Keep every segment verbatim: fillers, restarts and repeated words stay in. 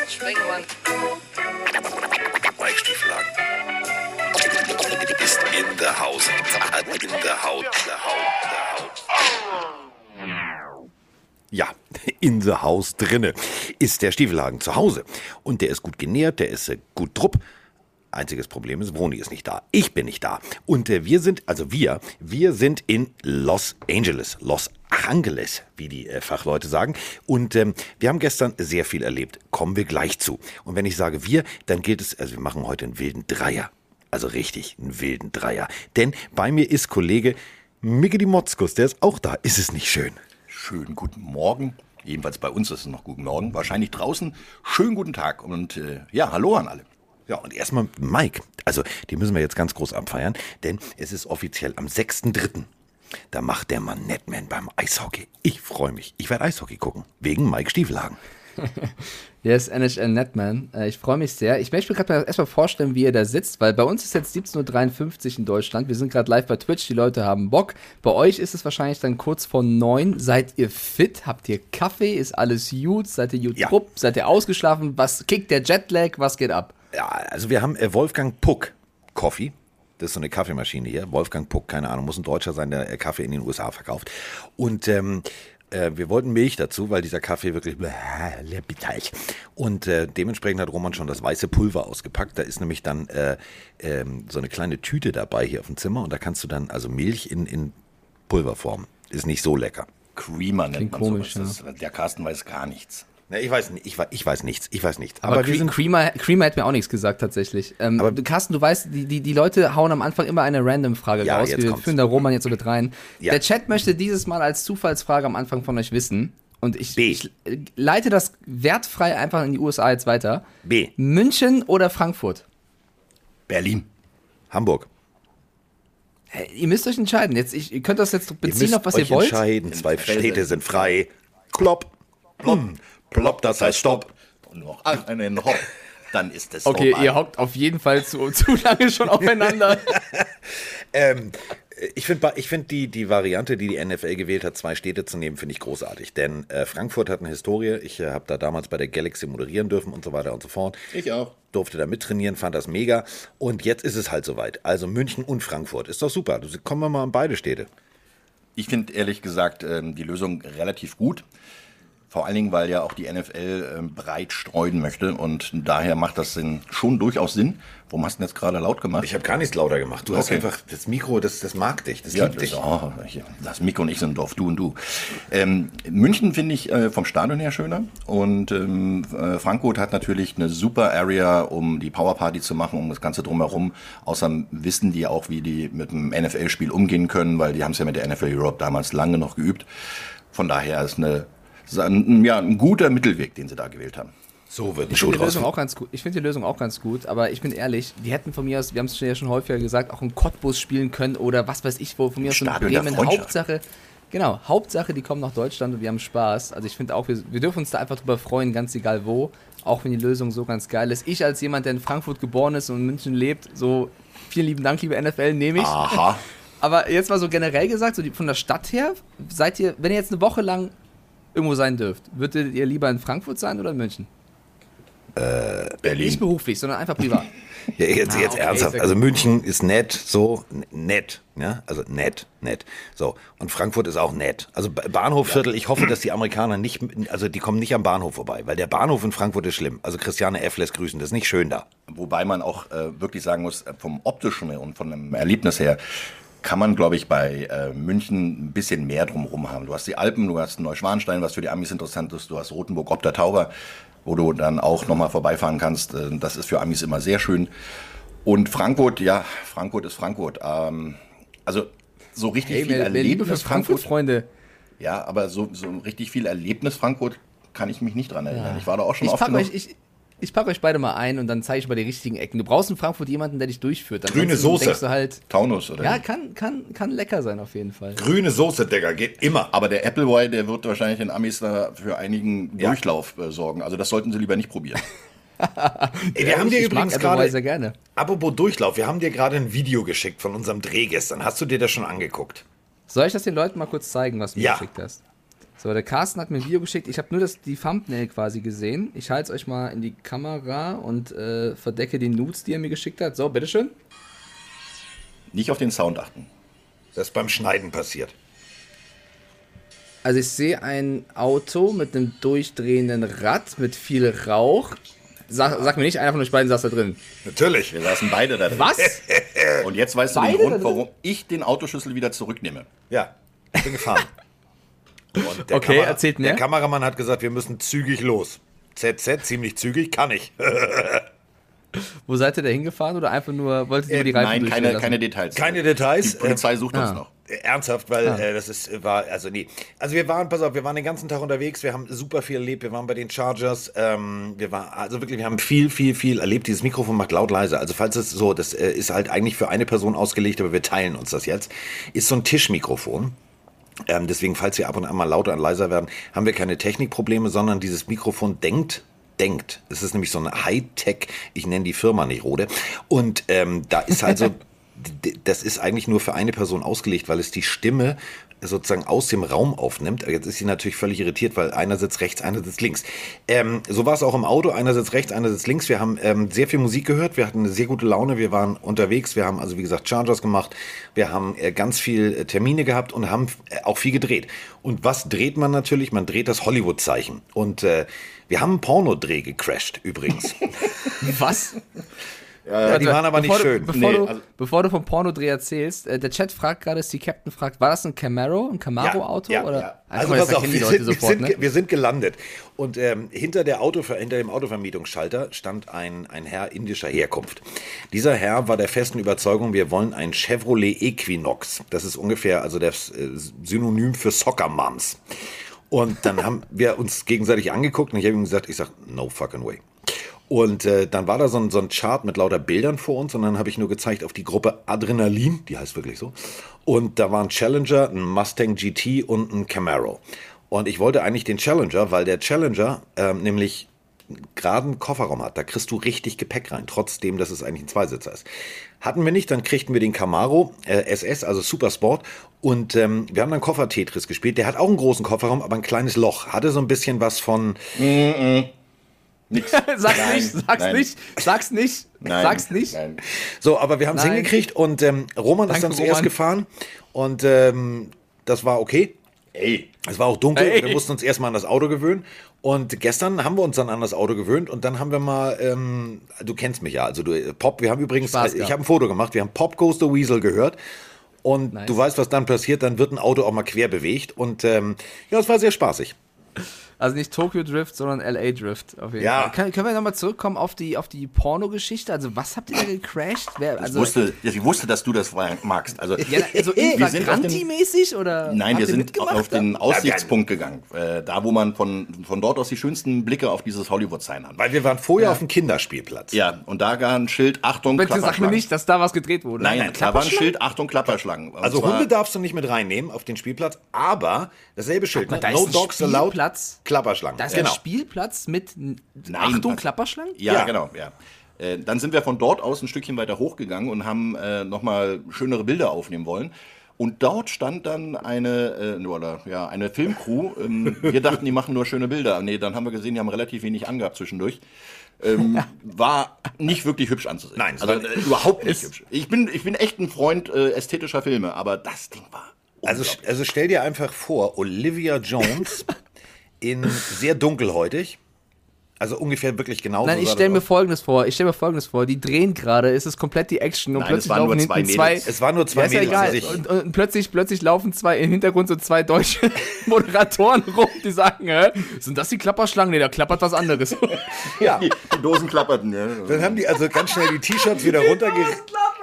Let's bring one. Mike Stieflagen ist in der Haus. In der Haut. Der Haut. Der Haut. Ja, in the House drinne ist der Stiefelhagen zu Hause. Und der ist gut genährt, der ist äh, gut drupp. Einziges Problem ist, Vroni ist nicht da. Ich bin nicht da. Und äh, wir sind, also wir, wir sind in Los Angeles. Los Angeles, wie die äh, Fachleute sagen. Und ähm, wir haben gestern sehr viel erlebt. Kommen wir gleich zu. Und wenn ich sage wir, dann gilt es, also wir machen heute einen wilden Dreier. Also richtig, einen wilden Dreier. Denn bei mir ist Kollege Mickey Motzkus, der ist auch da. Ist es nicht schön? Schönen guten Morgen. Jedenfalls bei uns ist es noch guten Morgen. Wahrscheinlich draußen. Schönen guten Tag. Und äh, ja, hallo an alle. Ja, und erstmal Mike. Also, die müssen wir jetzt ganz groß abfeiern, denn es ist offiziell am sechsten dritten Da macht der Mann Netman beim Eishockey. Ich freue mich. Ich werde Eishockey gucken. Wegen Mike Stiefelhagen. Yes, N H L Netman. Ich freue mich sehr. Ich möchte mir gerade erstmal vorstellen, wie ihr da sitzt, weil bei uns ist jetzt siebzehn Uhr dreiundfünfzig in Deutschland. Wir sind gerade live bei Twitch, die Leute haben Bock. Bei euch ist es wahrscheinlich dann kurz vor neun. Seid ihr fit? Habt ihr Kaffee? Ist alles gut? Seid ihr gut Ja. trupp? Seid ihr ausgeschlafen? Was kickt der Jetlag? Was geht ab? Ja, also wir haben äh, Wolfgang Puck Coffee. Das ist so eine Kaffeemaschine hier. Wolfgang Puck, keine Ahnung, muss ein Deutscher sein, der äh, Kaffee in den U S A verkauft. Und ähm, äh, wir wollten Milch dazu, weil dieser Kaffee wirklich bitter ist. Und äh, dementsprechend hat Roman schon das weiße Pulver ausgepackt. Da ist nämlich dann äh, ähm, so eine kleine Tüte dabei hier auf dem Zimmer. Und da kannst du dann also Milch in, in Pulverform. Ist nicht so lecker. Creamer nennt Klingt man komisch, sowas. Das, der Carsten weiß gar nichts. Na, ich weiß nicht, ich, wei- ich weiß nichts, ich weiß nichts. Aber, wir Cre sind Creamer, Creamer hat mir auch nichts gesagt, tatsächlich. Ähm, Aber- du, Carsten, du weißt, die, die, die Leute hauen am Anfang immer eine Random-Frage Ja, raus. jetzt Wir kommt's. führen da Roman jetzt so mit rein. Ja. Der Chat möchte dieses Mal als Zufallsfrage am Anfang von euch wissen. Und ich, B. ich äh, leite das wertfrei einfach in die U S A jetzt weiter. B. München oder Frankfurt? Berlin. Hamburg. Hey, ihr müsst euch entscheiden. Jetzt, ich, ihr könnt das jetzt Ihr beziehen müsst auf was euch ihr wollt. entscheiden. Zwei Felsen. Städte sind frei. Klopp. Plopp. Plopp, das heißt Stopp. Und noch einen Hopp. Dann ist es Okay, vorbei. ihr hockt auf jeden Fall zu, zu lange schon aufeinander. Ähm, ich finde ich find die, die Variante, die die N F L gewählt hat, zwei Städte zu nehmen, finde ich großartig. Denn äh, Frankfurt hat eine Historie. Ich äh, habe da damals bei der Galaxy moderieren dürfen und so weiter und so fort. Ich auch. Durfte da mittrainieren, fand das mega. Und jetzt ist es halt soweit. Also München und Frankfurt. Ist doch super. Du, kommen wir mal an beide Städte. Ich finde ehrlich gesagt ähm, die Lösung relativ gut. Vor allen Dingen, weil ja auch die N F L ähm, breit streuen möchte und daher macht das Sinn, schon durchaus Sinn. Warum hast du denn jetzt gerade laut gemacht? Ich habe gar nichts lauter gemacht. Du hast Okay. einfach das Mikro, das, das mag dich, das Ja, liebt das, dich. oh, ich- das Mikro und ich sind ein Dorf, du und du. Ähm, München finde ich äh, vom Stadion her schöner und ähm, äh, Frankfurt hat natürlich eine super Area, um die Powerparty zu machen, um das Ganze drumherum. Außerdem wissen die auch, wie die mit dem N F L-Spiel umgehen können, weil die haben es ja mit der N F L Europe damals lange noch geübt. Von daher ist eine, ist ein, ja, ein guter Mittelweg, den sie da gewählt haben. So wird ein Ich Schuh finde die draus. Lösung auch ganz gut. Ich finde die Lösung auch ganz gut, aber ich bin ehrlich, die hätten von mir aus, wir haben es ja schon häufiger gesagt, auch in Cottbus spielen können oder was weiß ich wo, von mir aus in Stadion der Bremen. Freundschaft. Hauptsache, genau, Hauptsache, die kommen nach Deutschland und wir haben Spaß. Also ich finde auch, wir, wir dürfen uns da einfach drüber freuen, ganz egal wo, auch wenn die Lösung so ganz geil ist. Ich als jemand, der in Frankfurt geboren ist und in München lebt, so vielen lieben Dank, liebe N F L, nehme ich. Aha. Aber jetzt mal so generell gesagt, so die, von der Stadt her, seid ihr, wenn ihr jetzt eine Woche lang irgendwo sein dürft, würdet ihr lieber in Frankfurt sein oder in München? Nicht Berlin. beruflich, sondern einfach privat. Ja, jetzt, Ah, jetzt okay, ernsthaft. sehr Also gut. München ist nett, so n- nett, ja, also nett, nett. So und Frankfurt ist auch nett. Also B- Bahnhofviertel. Ich hoffe, dass die Amerikaner nicht, also die kommen nicht am Bahnhof vorbei, weil der Bahnhof in Frankfurt ist schlimm. Also Christiane F. lässt grüßen, das ist nicht schön da. Wobei man auch äh, wirklich sagen muss, äh, vom optischen und von dem Erlebnis her kann man, glaube ich, bei äh, München ein bisschen mehr drumherum haben. Du hast die Alpen, du hast Neuschwanstein, was für die Amis interessant ist, du hast Rothenburg ob der Tauber, wo du dann auch nochmal vorbeifahren kannst. Äh, das ist für Amis immer sehr schön. Und Frankfurt, ja, Frankfurt ist Frankfurt. Ähm, also so richtig Hey, viel mehr, mehr Liebe für Erlebnis Frankfurt, Freunde. Ja, aber so, so richtig viel Erlebnis Frankfurt kann ich mich nicht dran erinnern. Ich war da auch schon Ich oft packe genug. euch, ich, ich pack euch beide mal ein und dann zeige ich mal die richtigen Ecken. Du brauchst in Frankfurt jemanden, der dich durchführt. Grüne Ansonsten Soße. Denkst du halt, Taunus oder ja, wie? kann, kann, kann lecker sein auf jeden Fall. Grüne Soße, Digga, geht immer. Aber der Appleboy, der wird wahrscheinlich in Amis da für einigen Ja. Durchlauf äh, sorgen. Also das sollten sie lieber nicht probieren. Ey, wir haben dir ich übrigens mag Appleboy gerade, sehr gerne. apropos Durchlauf, wir haben dir gerade ein Video geschickt von unserem Dreh gestern. Hast du dir das schon angeguckt? Soll ich das den Leuten mal kurz zeigen, was du mir Ja. geschickt hast? So, der Carsten hat mir ein Video geschickt. Ich habe nur das, die Thumbnail quasi gesehen. Ich halte es euch mal in die Kamera und äh, verdecke die Nudes, die er mir geschickt hat. So, bitteschön. Nicht auf den Sound achten. Das ist beim Schneiden passiert. Also ich sehe ein Auto mit einem durchdrehenden Rad, mit viel Rauch. Sag, sag mir nicht, einer von euch beiden saß da drin. Natürlich. Wir saßen beide da drin. Was? Und jetzt weißt du Beide den da Grund, drin? warum ich den Autoschlüssel wieder zurücknehme. Ja, ich bin gefahren. Und der Okay, erzählt mir. Der Kameramann hat gesagt, wir müssen zügig los. Z Z, ziemlich zügig, kann ich. Wo seid ihr da hingefahren oder einfach nur, wolltet ihr Äh, nur die Reifen Nein, durchstellen keine, lassen? keine Details. Keine Details. Die Polizei äh, sucht ah. uns noch. Äh, Ernsthaft, weil Ah. äh, das ist, war, also nee. Also wir waren, pass auf, wir waren den ganzen Tag unterwegs, wir haben super viel erlebt, wir waren bei den Chargers, ähm, wir waren, also wirklich, wir haben viel, viel, viel erlebt. Dieses Mikrofon macht laut leise. Also falls es so, das äh, ist halt eigentlich für eine Person ausgelegt, aber wir teilen uns das jetzt, ist so ein Tischmikrofon. Ähm, deswegen, falls wir ab und an mal lauter und leiser werden, haben wir keine Technikprobleme, sondern dieses Mikrofon denkt, denkt. Es ist nämlich so eine Hightech, ich nenne die Firma nicht Rode. Und ähm, da ist halt so, d- das ist eigentlich nur für eine Person ausgelegt, weil es die Stimme sozusagen aus dem Raum aufnimmt. Jetzt ist sie natürlich völlig irritiert, weil einer sitzt rechts, einer sitzt links. Ähm, so war es auch im Auto, einer sitzt rechts, einer sitzt links. Wir haben ähm, sehr viel Musik gehört, wir hatten eine sehr gute Laune, wir waren unterwegs, wir haben also wie gesagt Chargers gemacht, wir haben äh, ganz viel äh, Termine gehabt und haben äh, auch viel gedreht. Und was dreht man natürlich? Man dreht das Hollywood-Zeichen. Und äh, wir haben einen Pornodreh gecrashed übrigens. Was? Ja, die waren aber nicht bevor schön. Du, bevor, Nee, du, also- bevor du vom Pornodreh erzählst, äh, der Chat fragt gerade, die Captain fragt, war das ein Camaro, ein Camaro-Auto? Ja, oder? ja. Also, Also das pass auf, erkennen wir die Leute sind, wir, sofort, sind, ne? ge- wir sind gelandet und ähm, hinter, der Autover hinter dem Autovermietungsschalter stand ein, ein Herr indischer Herkunft. Dieser Herr war der festen Überzeugung, wir wollen ein Chevrolet Equinox. Das ist ungefähr also das äh, Synonym für Soccer Moms. Und dann haben wir uns gegenseitig angeguckt und ich habe ihm gesagt, ich sag, no fucking way. Und äh, dann war da so ein, so ein Chart mit lauter Bildern vor uns und dann habe ich nur gezeigt auf die Gruppe Adrenalin, die heißt wirklich so. Und da war ein Challenger, ein Mustang G T und ein Camaro. Und ich wollte eigentlich den Challenger, weil der Challenger ähm, nämlich gerade einen Kofferraum hat. Da kriegst du richtig Gepäck rein, trotzdem, dass es eigentlich ein Zweisitzer ist. Hatten wir nicht, dann kriegten wir den Camaro äh, S S, also Supersport. Und ähm, wir haben dann Koffer-Tetris gespielt. Der hat auch einen großen Kofferraum, aber ein kleines Loch. Hatte so ein bisschen was von... Nix. Sag's Nein, nicht, sag's nein. nicht, sag's nicht, Nein, sag's nicht. Nein. So, aber wir haben es Nein. hingekriegt und ähm, Roman ist Danke, dann zuerst Roman. gefahren und ähm, das war okay. Ey, Es war auch dunkel, Ey. wir mussten uns erstmal an das Auto gewöhnen und gestern haben wir uns dann an das Auto gewöhnt und dann haben wir mal, ähm, du kennst mich ja, also du, äh, Pop, wir haben übrigens, Spaß äh, ich gehabt. habe ein Foto gemacht, wir haben Pop Goes the Weasel gehört und Nice. du weißt, was dann passiert, dann wird ein Auto auch mal quer bewegt und ähm, ja, es war sehr spaßig. Also nicht Tokyo Drift, sondern L A Drift auf jeden Ja. Fall. Können, können wir nochmal zurückkommen auf die, auf die Pornogeschichte? Also was habt ihr da gecrashed? Wer, ich, also, wusste, ich wusste, dass du das magst. Also, ja, also wir sind auf den- Infragranti-mäßig oder? Nein, habt wir ihr sind mitgemacht auf da? den Aussichtspunkt gegangen. Äh, da, wo man von, von dort aus die schönsten Blicke auf dieses Hollywood-Sign hat. Weil wir waren vorher auf dem Kinderspielplatz. Ja, und da war ein Schild, Achtung, Bitte sag mir Klapperschlangen. nicht, dass da was gedreht wurde. Nein, nein, da war ein Schild, Achtung, Klapperschlangen. Und Also zwar- Hunde darfst du nicht mit reinnehmen auf den Spielplatz, aber dasselbe Schild, mal, ne? da No ist ein Dogs Allowed, Spielplatz. Klapperschlangen. Da ist genau. ein Spielplatz mit Nein, Achtung, was- Klapperschlangen? Ja, Ja. genau, ja. Äh, dann sind wir von dort aus ein Stückchen weiter hochgegangen und haben äh, nochmal schönere Bilder aufnehmen wollen. Und dort stand dann eine, äh, oder, ja, eine Filmcrew. Ähm, wir dachten, die machen nur schöne Bilder. Nee, dann haben wir gesehen, die haben relativ wenig angehabt zwischendurch. Ähm, war nicht wirklich hübsch anzusehen. Nein, es also war- äh, überhaupt nicht hübsch. Ich bin, ich bin echt ein Freund äh, ästhetischer Filme, aber das Ding war Also, unglaublich. also stell dir einfach vor, Olivia Jones in sehr dunkelhäutig, also ungefähr wirklich genauso. Nein, ich sah stelle das mir aus. Folgendes vor. Ich stelle mir Folgendes vor. Die drehen gerade, es ist komplett die Action und Nein, plötzlich es waren nur laufen zwei hinten zwei. Mädels. Es waren nur zwei Ja, ist ja Mädels. egal. also ich- Und, und plötzlich, plötzlich laufen zwei im Hintergrund so zwei deutsche Moderatoren rum, die sagen, hä, sind das die Klapperschlangen? Nee, da klappert was anderes. ja, Die, die Dosen klapperten, ja. dann haben die also ganz schnell die T-Shirts wieder runtergerissen.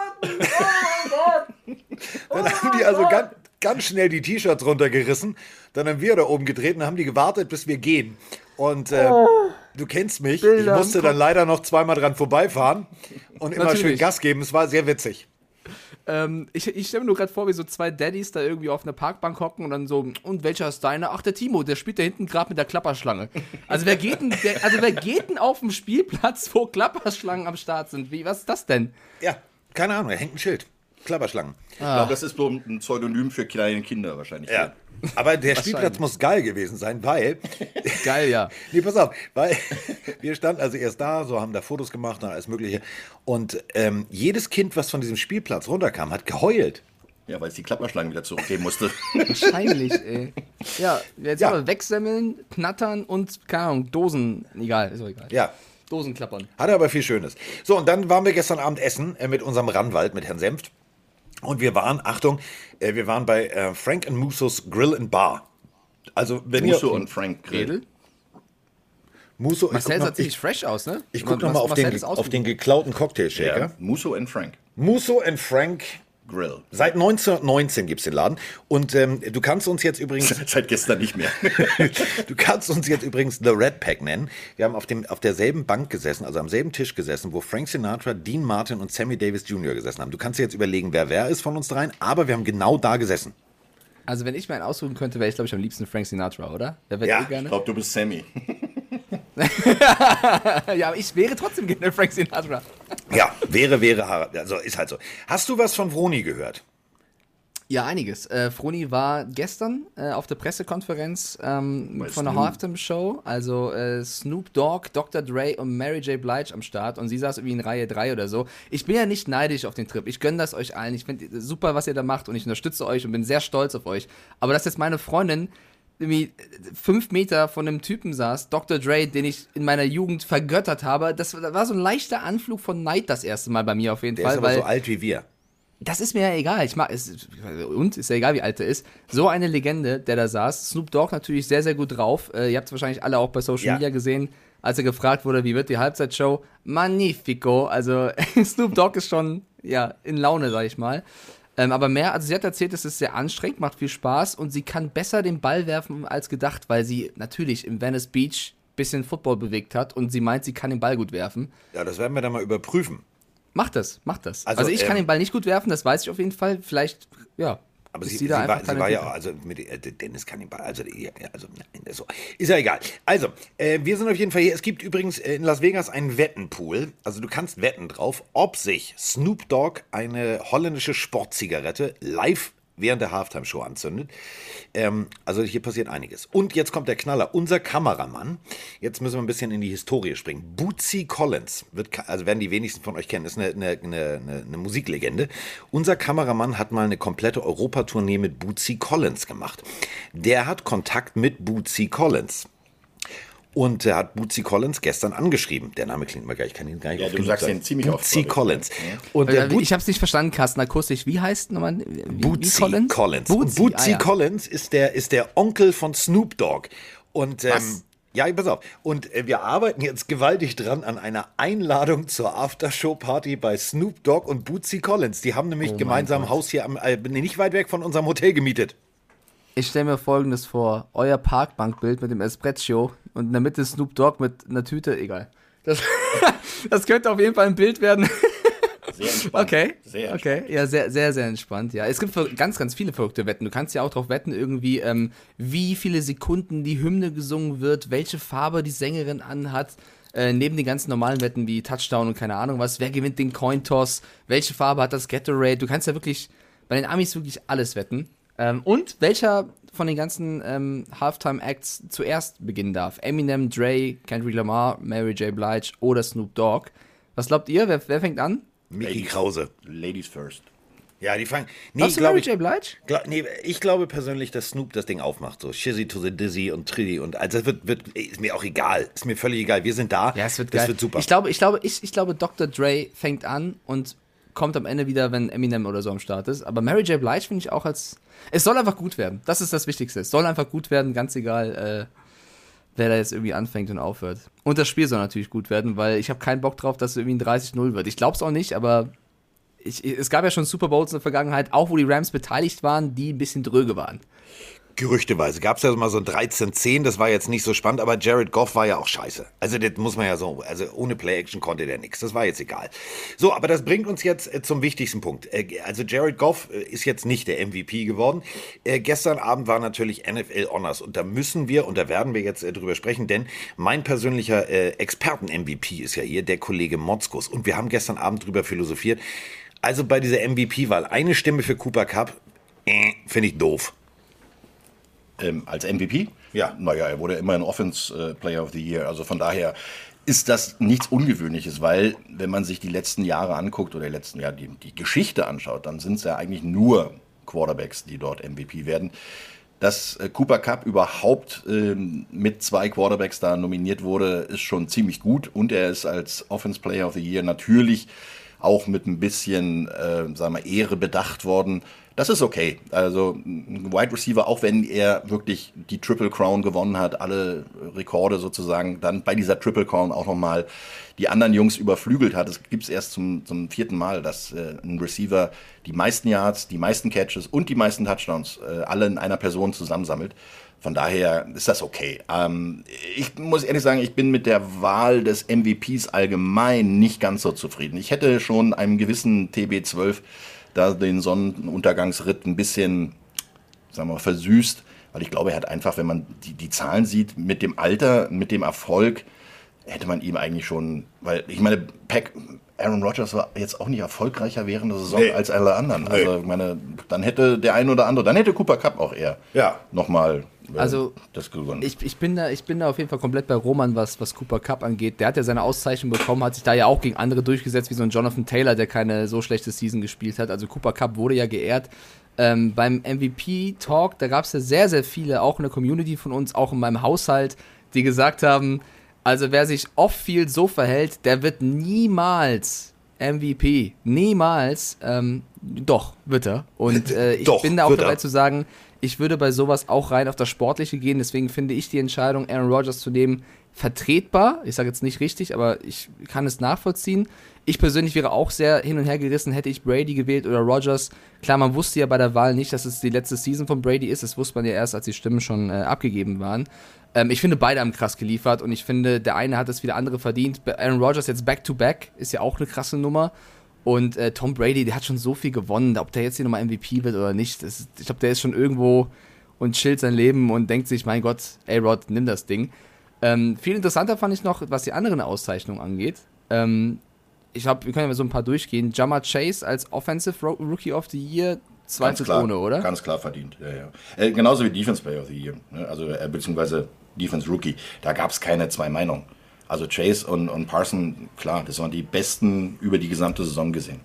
Dann haben die also ganz, ganz schnell die T-Shirts runtergerissen. Dann haben wir da oben getreten und haben die gewartet, bis wir gehen. Und äh, du kennst mich. Bilder Ich musste im dann leider noch zweimal dran vorbeifahren und immer Natürlich. schön Gas geben. Es war sehr witzig. ähm, ich ich stelle mir nur gerade vor, wie so zwei Daddys da irgendwie auf einer Parkbank hocken und dann so, und welcher ist deiner? Ach, der Timo, der spielt da hinten gerade mit der Klapperschlange. Also wer geht denn, wer, also wer geht denn auf dem Spielplatz, wo Klapperschlangen am Start sind? Wie, was ist das denn? Ja, keine Ahnung, da hängt ein Schild. Klapperschlangen. Ich glaube, das ist so ein Pseudonym für kleine Kinder wahrscheinlich. Ja. Aber der Spielplatz muss geil gewesen sein, weil... Geil, ja. Nee, pass auf, weil wir standen also erst da, so haben da Fotos gemacht und alles Mögliche. Und ähm, jedes Kind, was von diesem Spielplatz runterkam, hat geheult. Ja, weil es die Klapperschlangen wieder zurückgeben musste. Wahrscheinlich, ey. Ja, jetzt Ja. aber wegsemmeln, knattern und, keine Ahnung, Dosen, egal, ist auch egal. Ja, Dosen klappern. hatte aber viel Schönes. So, und dann waren wir gestern Abend essen äh, mit unserem Ranwald, mit Herrn Senft. Und wir waren, Achtung, äh, wir waren bei äh, Frank and Musos Grill and Bar. Also, wenn Musso ihr... und Frank Grill. Edel? Musso, Marcel ich sah guck, ziemlich noch, fresh aus, ne? ich, ich guck noch Mas- mal auf Marcel den, ist auf den ausgewogen. geklauten Cocktailshaker. Ja, Musso und Frank Musso and Frank. Grill. Seit neunzehnhundertneunzehn gibt's den Laden. Und ähm, du kannst uns jetzt übrigens... Seit gestern nicht mehr. Du kannst uns jetzt übrigens The Red Pack nennen. Wir haben auf, dem, auf derselben Bank gesessen, also am selben Tisch gesessen, wo Frank Sinatra, Dean Martin und Sammy Davis Junior gesessen haben. Du kannst dir jetzt überlegen, wer wer ist von uns dreien, aber wir haben genau da gesessen. Also wenn ich mir einen aussuchen könnte, wäre ich, glaube ich, am liebsten Frank Sinatra, oder? Wer wird Ja, eh Ich gerne? glaube, du bist Sammy. Ja, aber ich wäre trotzdem gerne Frank Sinatra. Ja, wäre, wäre, also ist halt so. Hast du was von Vroni gehört? Ja, einiges. Äh, Froni war gestern äh, auf der Pressekonferenz ähm, Bei von der Snoop. Halftime-Show. Also äh, Snoop Dogg, Doktor Dre und Mary J. Blige am Start. Und sie saß irgendwie in Reihe drei oder so. Ich bin ja nicht neidisch auf den Trip. Ich gönne das euch allen. Ich finde super, was ihr da macht. Und ich unterstütze euch und bin sehr stolz auf euch. Aber dass jetzt meine Freundin irgendwie fünf Meter von einem Typen saß, Doktor Dre, den ich in meiner Jugend vergöttert habe, das war so ein leichter Anflug von Neid das erste Mal bei mir auf jeden Der Fall. ist aber weil so alt wie wir. das ist mir ja egal. Ich mag es. Und ist ja egal, wie alt er ist. So eine Legende, der da saß. Snoop Dogg natürlich sehr, sehr gut drauf. Äh, ihr habt es wahrscheinlich alle auch bei Social Ja. Media gesehen, als er gefragt wurde, wie wird die Halbzeitshow? Magnifico. Also Snoop Dogg ist schon ja in Laune, sag ich mal. Ähm, aber mehr, also sie hat erzählt, es ist sehr anstrengend, macht viel Spaß und sie kann besser den Ball werfen als gedacht, weil sie natürlich im Venice Beach ein bisschen Football bewegt hat und sie meint, sie kann den Ball gut werfen. Ja, das werden wir dann mal überprüfen. Macht das, macht das. Also, Also, ich kann ähm, den Ball nicht gut werfen, das weiß ich auf jeden Fall. Vielleicht, ja. Aber ist sie, sie sie, da war, einfach sie war ja, talentierter. also mit äh, Dennis Kannibal, also, ja, also nein, so. Ist ja egal. Also, äh, wir sind auf jeden Fall hier. Es gibt übrigens äh, in Las Vegas einen Wettenpool. Also du kannst wetten drauf, ob sich Snoop Dogg eine holländische Sportzigarette live während der Halftime-Show anzündet. Ähm, also hier passiert einiges. Und jetzt kommt der Knaller. Unser Kameramann, jetzt müssen wir ein bisschen in die Historie springen. Bootsy Collins, wird, ka- also werden die wenigsten von euch kennen, ist eine, eine, eine, eine eine Musiklegende. Unser Kameramann hat mal eine komplette Europatournee mit Bootsy Collins gemacht. Der hat Kontakt mit Bootsy Collins. Und er hat Bootsy Collins gestern angeschrieben. Der Name klingt mal gar, ich kann ihn gar nicht Ja, oft du genug sagst sagen. den ziemlich oft, Bootsy glaub ich. Collins. Ja. Und der Äh, Boot- ich habe es nicht verstanden, Carsten, akustisch. Wie heißt nochmal? Wie, wie Bootsy Collins? Collins. Bootsy, Und Bootsy ah, ja. Collins ist der, ist der Onkel von Snoop Dogg. Und, ähm, Was? ja, pass auf. Und äh, wir arbeiten jetzt gewaltig dran an einer Einladung zur Aftershow-Party bei Snoop Dogg und Bootsy Collins. Die haben nämlich Oh mein gemeinsam ein Gott. Haus hier am, äh, nicht weit weg von unserem Hotel gemietet. Ich stelle mir Folgendes vor. Euer Parkbankbild mit dem Espresso und in der Mitte Snoop Dogg mit einer Tüte. Egal. Das, das könnte auf jeden Fall ein Bild werden. Sehr entspannt. Okay, Sehr entspannt. okay, ja, sehr, sehr, sehr entspannt, ja. Es gibt ver- ganz, ganz viele verrückte Wetten. Du kannst ja auch darauf wetten, irgendwie, ähm, wie viele Sekunden die Hymne gesungen wird, welche Farbe die Sängerin anhat, äh, neben den ganzen normalen Wetten wie Touchdown und keine Ahnung was, wer gewinnt den Cointoss, welche Farbe hat das Gatorade, du kannst ja wirklich, bei den Amis wirklich alles wetten. Ähm, und welcher von den ganzen ähm, Halftime-Acts zuerst beginnen darf. Eminem, Dre, Kendrick Lamar, Mary J. Blige oder Snoop Dogg. Was glaubt ihr, wer, wer fängt an? Mickey Ladies. Krause. Ladies first. Ja, die fangen. Nee, Glaubst du glaube Mary ich. J. Blige? Glaub, nee, ich glaube persönlich, dass Snoop das Ding aufmacht. So Shizzy to the Dizzy und Trilly und also das wird, wird, ist mir auch egal. Ist mir völlig egal. Wir sind da. Ja, es wird das geil. wird super. Ich glaube, ich glaube, ich, ich glaube, Doktor Dre fängt an und kommt am Ende wieder, wenn Eminem oder so am Start ist. Aber Mary J. Blige finde ich auch als. Es soll einfach gut werden. Das ist das Wichtigste. Es soll einfach gut werden, ganz egal, äh, wer da jetzt irgendwie anfängt und aufhört. Und das Spiel soll natürlich gut werden, weil ich habe keinen Bock drauf, dass es irgendwie ein dreißig null wird. Ich glaube es auch nicht, aber ich, es gab ja schon Super Bowls in der Vergangenheit, auch wo die Rams beteiligt waren, die ein bisschen dröge waren. Gerüchteweise gab es ja mal so ein dreizehn zehn, das war jetzt nicht so spannend, aber Jared Goff war ja auch scheiße. Also das muss man ja so, also ohne Play-Action konnte der nichts, das war jetzt egal. So, aber das bringt uns jetzt äh, zum wichtigsten Punkt. Äh, also Jared Goff äh, ist jetzt nicht der M V P geworden. Äh, gestern Abend war natürlich N F L Honors und da müssen wir und da werden wir jetzt äh, drüber sprechen, denn mein persönlicher äh, Experten-M V P ist ja hier der Kollege Motzkus und wir haben gestern Abend drüber philosophiert. Also bei dieser M V P-Wahl eine Stimme für Cooper Kupp, äh, finde ich doof. Ähm, als M V P? Ja. Naja, er wurde immer ein Offense äh, Player of the Year. Also von daher ist das nichts Ungewöhnliches, weil wenn man sich die letzten Jahre anguckt oder die letzten Jahre die, die Geschichte anschaut, dann sind es ja eigentlich nur Quarterbacks, die dort M V P werden. Dass äh, Cooper Kupp überhaupt ähm, mit zwei Quarterbacks da nominiert wurde, ist schon ziemlich gut. Und er ist als Offense Player of the Year natürlich auch mit ein bisschen äh, sagen wir, Ehre bedacht worden. Das ist okay. Also ein Wide Receiver, auch wenn er wirklich die Triple Crown gewonnen hat, alle Rekorde sozusagen, dann bei dieser Triple Crown auch nochmal die anderen Jungs überflügelt hat. Es gibt es erst zum, zum vierten Mal, dass äh, ein Receiver die meisten Yards, die meisten Catches und die meisten Touchdowns äh, alle in einer Person zusammensammelt. Von daher ist das okay. Ähm, ich muss ehrlich sagen, ich bin mit der Wahl des M V Ps allgemein nicht ganz so zufrieden. Ich hätte schon einem gewissen T B zwölf da den Sonnenuntergangsritt ein bisschen, sagen wir mal, versüßt, weil ich glaube, er hat einfach, wenn man die, die Zahlen sieht, mit dem Alter, mit dem Erfolg, hätte man ihm eigentlich schon, weil ich meine, Pack, Aaron Rodgers war jetzt auch nicht erfolgreicher während der Saison nee. als alle anderen. Also nee. ich meine, dann hätte der ein oder andere, dann hätte Cooper Kupp auch eher ja. nochmal äh, also, das gewonnen. Ich, ich, bin da, ich bin da auf jeden Fall komplett bei Roman, was, was Cooper Kupp angeht. Der hat ja seine Auszeichnung bekommen, hat sich da ja auch gegen andere durchgesetzt, wie so ein Jonathan Taylor, der keine so schlechte Season gespielt hat. Also Cooper Kupp wurde ja geehrt. Ähm, beim M V P-Talk, da gab es ja sehr, sehr viele, auch in der Community von uns, auch in meinem Haushalt, die gesagt haben, also wer sich off-field so verhält, der wird niemals M V P. Niemals. Ähm, doch, wird er. Und äh, ich doch, bin da auch dabei er. zu sagen, ich würde bei sowas auch rein auf das Sportliche gehen. Deswegen finde ich die Entscheidung, Aaron Rodgers zu nehmen, vertretbar. Ich sage jetzt nicht richtig, aber ich kann es nachvollziehen. Ich persönlich wäre auch sehr hin und her gerissen, hätte ich Brady gewählt oder Rodgers. Klar, man wusste ja bei der Wahl nicht, dass es die letzte Season von Brady ist. Das wusste man ja erst, als die Stimmen schon äh, abgegeben waren. Ähm, ich finde, beide haben krass geliefert und ich finde, der eine hat es wie der andere verdient. Aaron Rodgers jetzt Back-to-Back ist ja auch eine krasse Nummer. Und äh, Tom Brady, der hat schon so viel gewonnen. Ob der jetzt hier nochmal M V P wird oder nicht, das ist, ich glaube, der ist schon irgendwo und chillt sein Leben und denkt sich, mein Gott, ey Rod, nimm das Ding. Ähm, viel interessanter fand ich noch, was die anderen Auszeichnungen angeht. Ähm, ich glaube, wir können ja mal so ein paar durchgehen. Ja'Marr Chase als Offensive Rookie of the Year, zweifelsohne, oder? Ganz klar verdient, ja, ja. Äh, genauso wie Defense Player of the Year, ne? Also äh, beziehungsweise Defense Rookie. Da gab es keine zwei Meinungen. Also Chase und, und Parson, klar, das waren die besten über die gesamte Saison gesehen.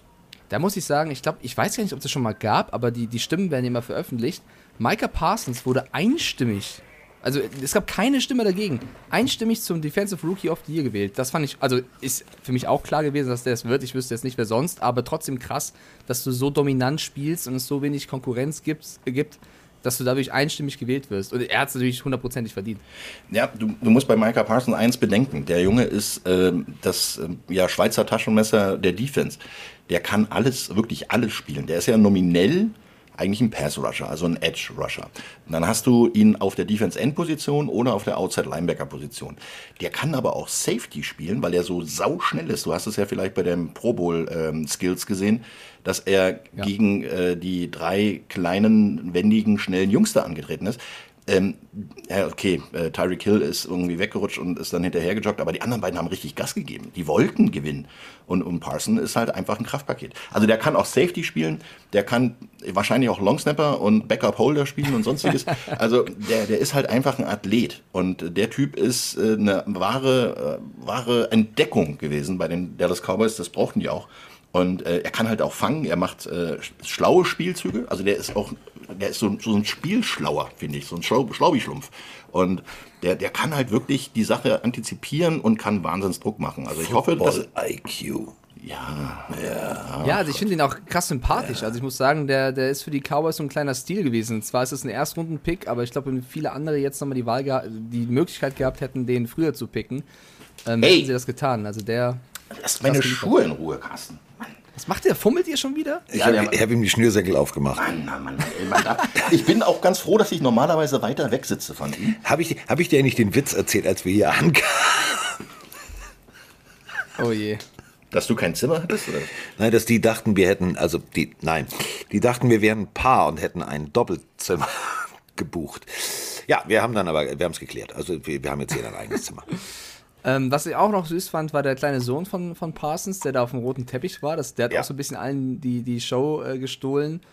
Da muss ich sagen, ich glaube, ich weiß gar nicht, ob es das schon mal gab, aber die, die Stimmen werden immer veröffentlicht. Micah Parsons wurde einstimmig, also es gab keine Stimme dagegen, einstimmig zum Defensive Rookie of the Year gewählt. Das fand ich, also ist für mich auch klar gewesen, dass der es wird. Ich wüsste jetzt nicht, wer sonst, aber trotzdem krass, dass du so dominant spielst und es so wenig Konkurrenz gibt, gibt dass du dadurch einstimmig gewählt wirst. Und er hat es natürlich hundertprozentig verdient. Ja, du, du musst bei Micah Parsons eins bedenken. Der Junge ist ähm, das ähm, ja, Schweizer Taschenmesser der Defense. Der kann alles, wirklich alles spielen. Der ist ja nominell eigentlich ein Pass-Rusher, also ein Edge-Rusher. Dann hast du ihn auf der Defense-End-Position oder auf der Outside-Linebacker-Position. Der kann aber auch Safety spielen, weil er so sauschnell ist. Du hast es ja vielleicht bei den Pro Bowl-Skills ähm, gesehen, dass er ja. gegen äh, die drei kleinen, wendigen, schnellen Jungs da angetreten ist. Ähm, ja, okay, äh, Tyreek Hill ist irgendwie weggerutscht und ist dann hinterhergejoggt, aber die anderen beiden haben richtig Gas gegeben. Die wollten gewinnen. Und, und Parson ist halt einfach ein Kraftpaket. Also der kann auch Safety spielen, der kann wahrscheinlich auch Longsnapper und Backup-Holder spielen und sonstiges. Also der, der ist halt einfach ein Athlet. Und der Typ ist äh, eine wahre, äh, wahre Entdeckung gewesen bei den Dallas Cowboys. Das brauchten die auch. Und äh, er kann halt auch fangen, er macht äh, schlaue Spielzüge, also der ist auch, der ist so, so ein Spielschlauer, finde ich, so ein Schlau, Schlaubi-Schlumpf. Und der, der kann halt wirklich die Sache antizipieren und kann Wahnsinnsdruck machen. Also ich hoffe, dass... I Q. Ja, ja. Ja, also ich finde ihn auch krass sympathisch. Ja. Also ich muss sagen, der, der ist für die Cowboys so ein kleiner Stil gewesen. Zwar ist es ein Erstrunden-Pick, aber ich glaube, wenn viele andere jetzt nochmal die Wahl geha- die Möglichkeit gehabt hätten, den früher zu picken, ähm, hey. hätten sie das getan. Also der... Lass meine Schuhe in Ruhe, Carsten. Was macht der? Fummelt ihr schon wieder? Ich ja, habe hab ihm die Schnürsenkel aufgemacht. Mann, Mann, Mann, ey, Mann, da, ich bin auch ganz froh, dass ich normalerweise weiter weg sitze von ihm. Habe ich, hab ich dir eigentlich den Witz erzählt, als wir hier ankamen? Oh je. Dass du kein Zimmer hattest? Oder? Nein, dass die dachten, wir hätten, also die, nein, die dachten, wir wären ein Paar und hätten ein Doppelzimmer gebucht. Ja, wir haben dann aber, wir haben es geklärt. Also wir, wir haben jetzt jeder ein eigenes Zimmer. Ähm, was ich auch noch süß fand, war der kleine Sohn von, von Parsons, der da auf dem roten Teppich war. Das, der hat ja. auch so ein bisschen allen die, die Show äh, gestohlen.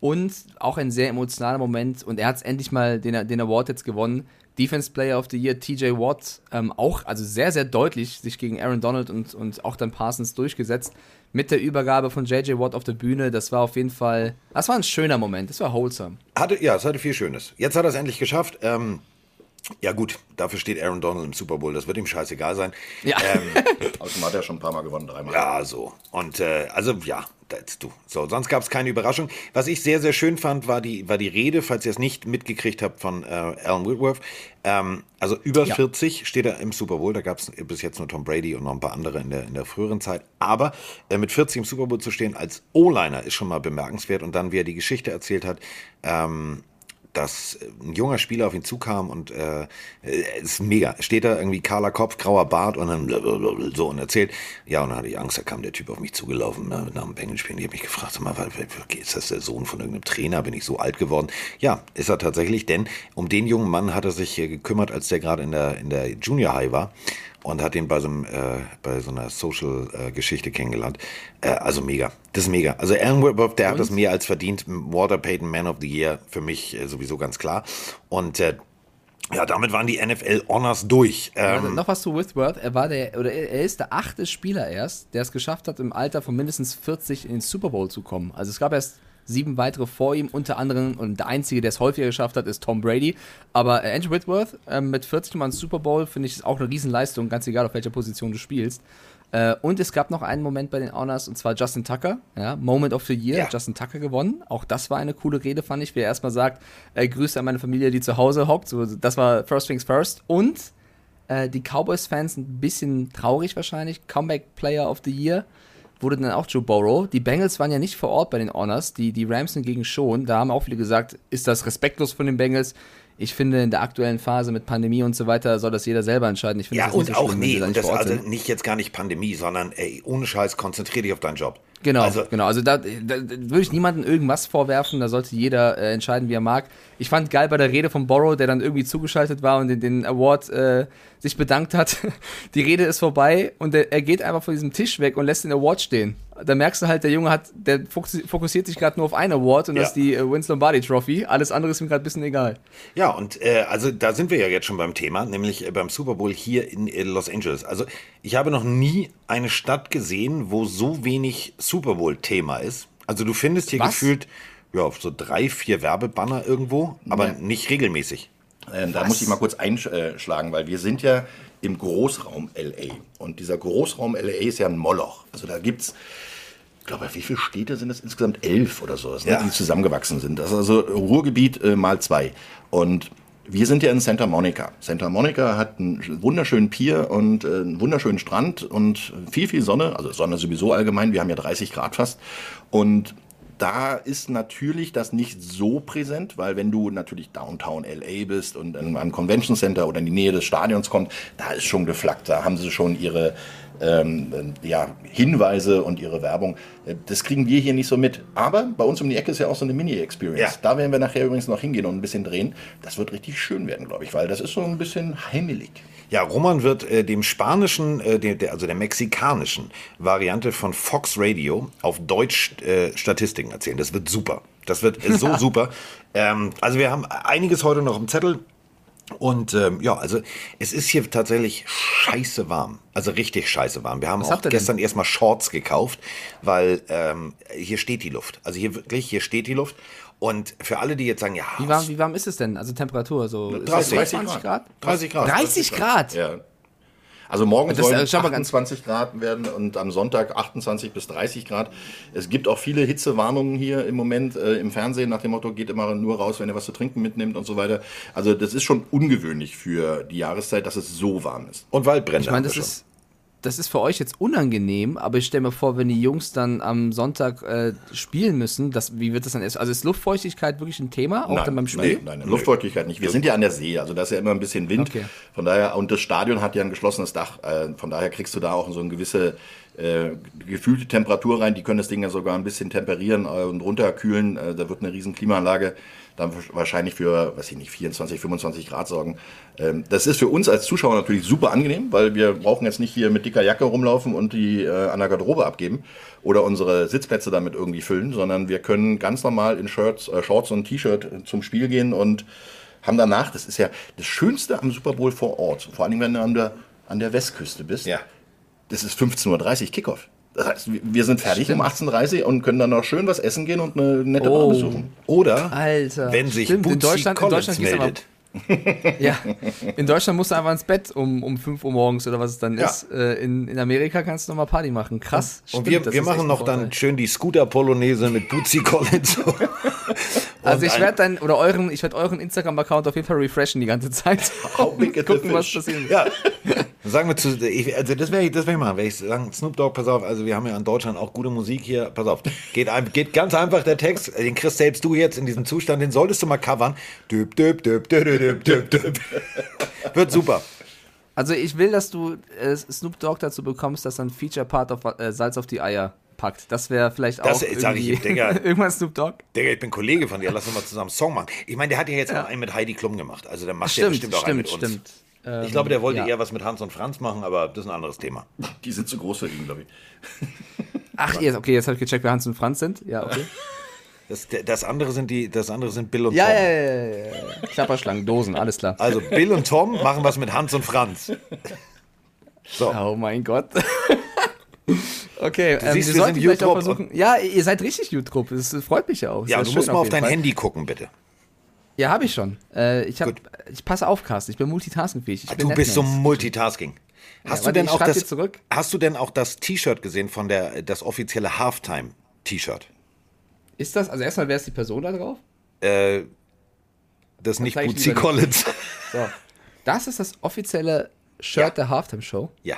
Und auch ein sehr emotionaler Moment. Und er hat endlich mal den, den Award jetzt gewonnen. Defense Player of the Year, T J Watt, ähm, auch also sehr, sehr deutlich sich gegen Aaron Donald und, und auch dann Parsons durchgesetzt. Mit der Übergabe von J J Watt auf der Bühne, das war auf jeden Fall, das war ein schöner Moment, das war wholesome. Hatte, ja, es hatte viel Schönes. Jetzt hat er es endlich geschafft. Ähm, ja gut, dafür steht Aaron Donald im Super Bowl, das wird ihm scheißegal sein. Ja. Ähm, Außerdem hat er schon ein paar Mal gewonnen, dreimal. Ja, so. Und äh, also ja, das, du. So, sonst gab es keine Überraschung. Was ich sehr, sehr schön fand, war die, war die Rede, falls ihr es nicht mitgekriegt habt, von äh, Alan Whitworth. Ähm, also über Ja. vierzig steht er im Super Bowl. Da gab es bis jetzt nur Tom Brady und noch ein paar andere in der, in der früheren Zeit. Aber äh, mit vierzig im Super Bowl zu stehen als O-Liner ist schon mal bemerkenswert. Und dann, wie er die Geschichte erzählt hat, ähm, dass ein junger Spieler auf ihn zukam und äh, ist mega. Steht da irgendwie kahler Kopf, grauer Bart und dann so und erzählt. Ja, und dann hatte ich Angst, da kam der Typ auf mich zugelaufen nach dem Bengals-Spielen. Ich habe mich gefragt, sag mal, ist das der Sohn von irgendeinem Trainer? Bin ich so alt geworden? Ja, ist er tatsächlich, denn um den jungen Mann hat er sich gekümmert, als der gerade in der, in der Junior High war. Und hat ihn bei so, einem, äh, bei so einer Social-Geschichte äh, kennengelernt. Äh, also mega. Das ist mega. Also Alan Whitworth, der und? hat das mehr als verdient. Walter Payton, Man of the Year, für mich äh, sowieso ganz klar. Und äh, ja, damit waren die N F L Honors durch. Ähm, ja, noch was zu Whitworth. Er war der, oder er ist der achte Spieler erst, der es geschafft hat, im Alter von mindestens vierzig in den Super Bowl zu kommen. Also es gab erst sieben weitere vor ihm, unter anderem, und der einzige, der es häufiger geschafft hat, ist Tom Brady. Aber äh, Andrew Whitworth äh, mit vierzig Mal ins Super Bowl, finde ich, ist auch eine Riesenleistung, ganz egal, auf welcher Position du spielst. Äh, und es gab noch einen Moment bei den Honors, und zwar Justin Tucker, ja, Moment of the Year, ja. Justin Tucker gewonnen. Auch das war eine coole Rede, fand ich, wie er erstmal sagt, äh, Grüße an meine Familie, die zu Hause hockt. So, das war First Things First. Und äh, die Cowboys-Fans ein bisschen traurig wahrscheinlich, Comeback Player of the Year wurde dann auch Joe Burrow. Die Bengals waren ja nicht vor Ort bei den Honors, die, die Rams hingegen schon. Da haben auch viele gesagt, ist das respektlos von den Bengals? Ich finde, in der aktuellen Phase mit Pandemie und so weiter soll das jeder selber entscheiden. Ich finde, ja, das und nicht so auch schlimm, nee, da und nicht das vor Ort also sind. nicht jetzt gar nicht Pandemie, sondern ey, ohne Scheiß, konzentrier dich auf deinen Job. Genau, also, genau. Also da, da, da würde ich niemandem irgendwas vorwerfen, da sollte jeder äh, entscheiden, wie er mag. Ich fand geil bei der Rede von Burrow, der dann irgendwie zugeschaltet war und den, den Award äh, sich bedankt hat. Die Rede ist vorbei und der, er geht einfach von diesem Tisch weg und lässt den Award stehen. Da merkst du halt, der Junge hat, der fokussiert sich gerade nur auf einen Award und ja. das ist die äh, Vince Lombardi Trophy. Alles andere ist ihm gerade ein bisschen egal. Ja, und äh, also da sind wir ja jetzt schon beim Thema, nämlich äh, beim Super Bowl hier in äh, Los Angeles. Also ich habe noch nie eine Stadt gesehen, wo so wenig Super Bowl-Thema ist. Also du findest hier Was? gefühlt ja, so drei, vier Werbebanner irgendwo, aber ja. nicht regelmäßig. Ähm, da muss ich mal kurz einschlagen, weil wir sind ja im Großraum L A. Und dieser Großraum L A ist ja ein Moloch. Also da gibt's, ich glaube, wie viele Städte sind das? Insgesamt elf oder so, ja. die zusammengewachsen sind. Das ist also Ruhrgebiet äh, mal zwei. Und wir sind ja in Santa Monica. Santa Monica hat einen wunderschönen Pier und äh, einen wunderschönen Strand und viel, viel Sonne. Also Sonne sowieso allgemein. Wir haben ja dreißig Grad fast. Und da ist natürlich das nicht so präsent, weil wenn du natürlich Downtown L A bist und in einem Convention Center oder in die Nähe des Stadions kommst, da ist schon geflaggt, da haben sie schon ihre ähm, ja, Hinweise und ihre Werbung. Das kriegen wir hier nicht so mit. Aber bei uns um die Ecke ist ja auch so eine Mini-Experience. Ja. Da werden wir nachher übrigens noch hingehen und ein bisschen drehen. Das wird richtig schön werden, glaube ich, weil das ist so ein bisschen heimelig. Ja, Roman wird äh, dem spanischen, äh, der, der, also der mexikanischen Variante von Fox Radio auf Deutsch äh, Statistiken erzählen. Das wird super. Das wird äh, so super. Ähm, also wir haben einiges heute noch im Zettel. Und ähm, ja, also es ist hier tatsächlich scheiße warm. Also richtig scheiße warm. Wir haben Was auch gestern erstmal Shorts gekauft, weil ähm, hier steht die Luft. Also hier wirklich, hier steht die Luft. Und für alle, die jetzt sagen, ja... Wie warm, wie warm ist es denn? Also Temperatur, so dreißig, dreißig Grad? dreißig Grad. dreißig Grad? Ja. Also morgen das sollen ist, achtundzwanzig Grad werden und am Sonntag achtundzwanzig bis dreißig Grad. Es gibt auch viele Hitzewarnungen hier im Moment äh, im Fernsehen nach dem Motto, geht immer nur raus, wenn ihr was zu trinken mitnimmt und so weiter. Also das ist schon ungewöhnlich für die Jahreszeit, dass es so warm ist. Und Waldbrände. Ich meine, das ist... Das ist für euch jetzt unangenehm, aber ich stelle mir vor, wenn die Jungs dann am Sonntag äh, spielen müssen, das, wie wird das dann erst? Also ist Luftfeuchtigkeit wirklich ein Thema, auch nein, dann beim Spiel? Nein, nein, Luftfeuchtigkeit nicht. Wir sind ja an der See, also da ist ja immer ein bisschen Wind. Okay. Von daher, und das Stadion hat ja ein geschlossenes Dach. Äh, von daher kriegst du da auch so eine gewisse äh, gefühlte Temperatur rein. Die können das Ding ja sogar ein bisschen temperieren äh, und runterkühlen. Äh, da wird eine riesen Klimaanlage dann wahrscheinlich für, weiß ich nicht, vierundzwanzig, fünfundzwanzig Grad sorgen. Ähm, das ist für uns als Zuschauer natürlich super angenehm, weil wir brauchen jetzt nicht hier mit dicker Jacke rumlaufen und die äh, an der Garderobe abgeben oder unsere Sitzplätze damit irgendwie füllen, sondern wir können ganz normal in Shirts, äh, Shorts und T-Shirt zum Spiel gehen und haben danach, das ist ja das Schönste am Super Bowl vor Ort, vor allem wenn du an der, an der Westküste bist. Ja. Das ist fünfzehn Uhr dreißig Kickoff. Das heißt, wir sind fertig Stimmt. um achtzehn Uhr dreißig und können dann noch schön was essen gehen und eine nette Oh. Bar besuchen. Oder Alter. wenn sich Stimmt, in Bootsy Deutschland, in Collins Deutschland gehst du aber, meldet. ja, in Deutschland musst du einfach ins Bett um, um fünf Uhr morgens oder was es dann Ja. ist. Äh, in, in Amerika kannst du nochmal Party machen. Krass. Und Stimmt, wir, das wir ist echt machen ein noch Vorteil. dann schön die Scooter-Polonaise mit Bootsy Collins. Also Und ich ein- werde dann, oder euren, ich werde euren Instagram-Account auf jeden Fall refreshen die ganze Zeit. How big is the Gucken, was fish? passiert. Ja, sagen wir zu, ich, also das werde ich, das werd ich machen, werde ich sagen, Snoop Dogg, pass auf, also wir haben ja in Deutschland auch gute Musik hier, pass auf, geht, ein, geht ganz einfach der Text, den kriegst selbst du jetzt in diesem Zustand, den solltest du mal covern, düb, düb, düb, düb, düb, düb, düb. Wird super. Also ich will, dass du äh, Snoop Dogg dazu bekommst, dass er ein Feature-Part auf äh, Salz auf die Eier packt. Das wäre vielleicht Das, auch äh, sag ich irgendwie ihm, Digga. irgendwann Snoop Dogg. Digga, ich bin Kollege von dir, lass uns mal zusammen einen Song machen. Ich meine, der hat ja jetzt auch einen mit Heidi Klum gemacht, also der macht ja bestimmt auch einen mit uns. stimmt. Ähm, Ich glaube, der wollte ja. eher was mit Hans und Franz machen, aber das ist ein anderes Thema. Die sind zu groß für ihn, glaube ich. Ach, jetzt, okay, jetzt habe ich gecheckt, wer Hans und Franz sind. Ja, okay. Das, das, andere, sind die, das andere sind Bill und Ja, Tom. ja, ja, ja, ja. Klapperschlangen, Dosen, alles klar. Also Bill und Tom machen was mit Hans und Franz. So. Oh mein Gott. Okay, ähm, siehst, wir wir sollten sind vielleicht auch Youth-Trupp. versuchen. Ja, ihr seid richtig Youth-Trupp. Das freut mich ja auch. Ja, Sehr du schön musst mal auf jeden dein Fall. Handy gucken, bitte. Ja, habe ich schon. Äh, ich, hab, Gut. ich passe auf, Carsten. Ich bin multitaskingfähig. Ich bin Du bist so Netman. Multitasking. Hast, warte, du denn ich auch schreib das, dir zurück. hast du denn auch das T-Shirt gesehen von der, das offizielle Halftime-T-Shirt? Ist das, also erstmal, wer ist die Person da drauf? Äh, das ist nicht zeig ich Bootsy lieber Collins. So. Das ist das offizielle Shirt Ja. der Halftime-Show. Ja.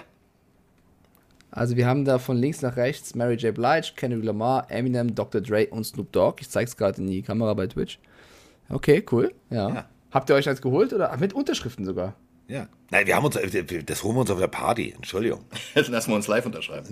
Also wir haben da von links nach rechts Mary J. Blige, Kendrick Lamar, Eminem, Doktor Dre und Snoop Dogg. Ich zeig's gerade in die Kamera bei Twitch. Okay, cool. Ja. Ja. Habt ihr euch das geholt oder mit Unterschriften sogar? Ja. Nein, wir haben uns, das holen wir uns auf der Party. Entschuldigung. Jetzt lassen wir uns live unterschreiben.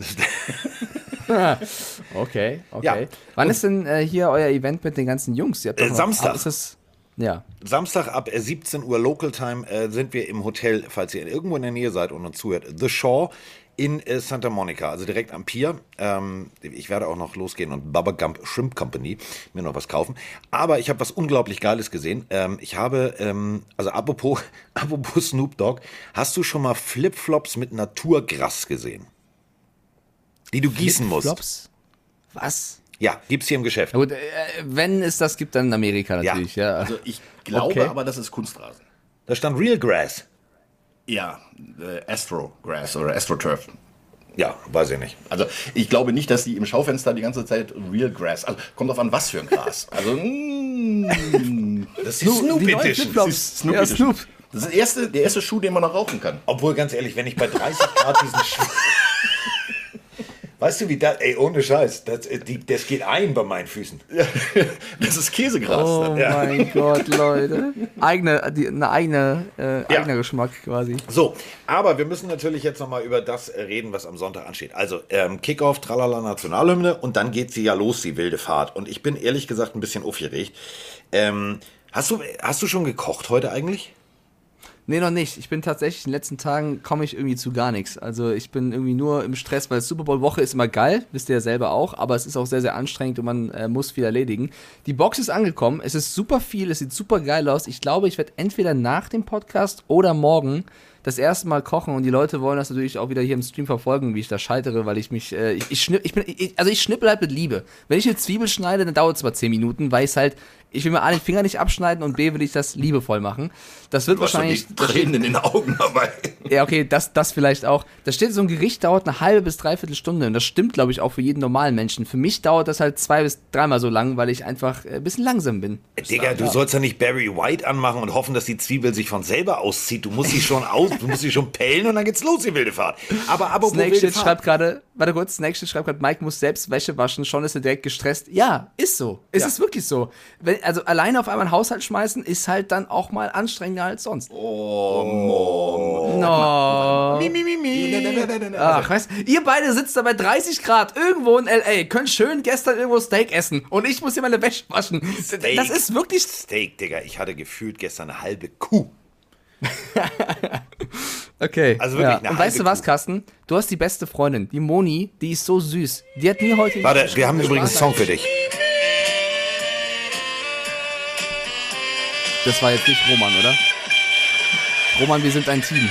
Okay, okay. Ja. Wann ist denn äh, hier euer Event mit den ganzen Jungs? Ihr habt doch Äh, noch- Samstag. Ah, ist das, ja. Samstag ab äh, siebzehn Uhr Local Time äh, sind wir im Hotel, falls ihr irgendwo in der Nähe seid und uns zuhört, The Shaw in äh, Santa Monica, also direkt am Pier. Ähm, ich werde auch noch losgehen und Bubba Gump Shrimp Company mir noch was kaufen. Aber ich habe was unglaublich Geiles gesehen. Ähm, ich habe, ähm, also apropos, apropos Snoop Dogg, hast du schon mal Flipflops mit Naturgras gesehen? Die du gießen musst. Flops? Was? Ja, gibt's hier im Geschäft. Na gut, äh, wenn es das gibt, dann in Amerika natürlich, ja. Also ich glaube Okay. aber, das ist Kunstrasen. Da stand Real Grass. Ja, äh, Astro Grass oder AstroTurf. Ja, weiß ich nicht. Also ich glaube nicht, dass die im Schaufenster die ganze Zeit Real Grass, also kommt auf an, was für ein Gras. Also mm, Das ist die neuen Edition. Flipflops. das ist Snoop Ja, Edition. Snoop. Das ist der erste, der erste Schuh, den man noch rauchen kann. Obwohl, ganz ehrlich, wenn ich bei dreißig Grad diesen Schuh... Weißt du, wie das... Ey, ohne Scheiß, das, äh, die, das geht ein bei meinen Füßen. Das ist Käsegras. Oh Ja. mein Gott, Leute. Eigene, die, eine eigene, äh, Ja. eigener Geschmack quasi. So, aber wir müssen natürlich jetzt nochmal über das äh, reden, was am Sonntag ansteht. Also, ähm, Kickoff, Tralala, Nationalhymne und dann geht sie ja los, die wilde Fahrt. Und ich bin ehrlich gesagt ein bisschen aufgeregt. Ähm, hast du, hast du schon gekocht heute eigentlich? Nee, noch nicht. Ich bin tatsächlich in den letzten Tagen komme ich irgendwie zu gar nichts. Also ich bin irgendwie nur im Stress, weil Super Bowl Woche ist immer geil, wisst ihr ja selber auch, aber es ist auch sehr, sehr anstrengend und man äh, muss viel erledigen. Die Box ist angekommen, es ist super viel, es sieht super geil aus. Ich glaube, ich werde entweder nach dem Podcast oder morgen das erste Mal kochen und die Leute wollen das natürlich auch wieder hier im Stream verfolgen, wie ich da scheitere, weil ich mich, äh, ich, ich, schnipp, ich bin, ich, also ich schnippel halt mit Liebe. Wenn ich eine Zwiebel schneide, dann dauert es mal zehn Minuten, weil ich halt, ich will mir A, den Finger nicht abschneiden und B, will ich das liebevoll machen. Das wird Du hast doch wahrscheinlich... die Tränen in den Augen dabei. Ja, okay, das, das vielleicht auch. Da steht, so ein Gericht dauert eine halbe bis dreiviertel Stunde und das stimmt, glaube ich, auch für jeden normalen Menschen. Für mich dauert das halt zwei bis dreimal so lang, weil ich einfach äh, ein bisschen langsam bin. Digga, du sollst ja nicht Barry White anmachen und hoffen, dass die Zwiebel sich von selber auszieht. Du musst sie schon aus, du musst sie schon pellen und dann geht's los, die wilde Fahrt. Aber apropos Snake wilde Shit Fahrt. schreibt gerade, warte kurz, Snake Shit schreibt gerade, Mike muss selbst Wäsche waschen, schon ist er direkt gestresst. Ja, ist so. Es Ja. ist wirklich so. Wenn, also alleine auf einmal einen Haushalt schmeißen, ist halt dann auch mal anstrengender als sonst. Oh, Mom. No. genau. Mi, mi, mi, mi. Ach, weißt ihr beide sitzt da bei dreißig Grad irgendwo in L A, könnt schön gestern irgendwo Steak essen und ich muss hier meine Wäsche waschen. Steak. Das ist wirklich... Steak, Digga. Ich hatte gefühlt gestern eine halbe Kuh. Okay. Also wirklich ja. eine Und weißt du halbe was, Carsten? Du hast die beste Freundin, die Moni, die ist so süß. Die hat mir heute... Warte, wir haben übrigens einen Song für dich. Das war jetzt nicht Roman, oder? Roman, wir sind ein Team.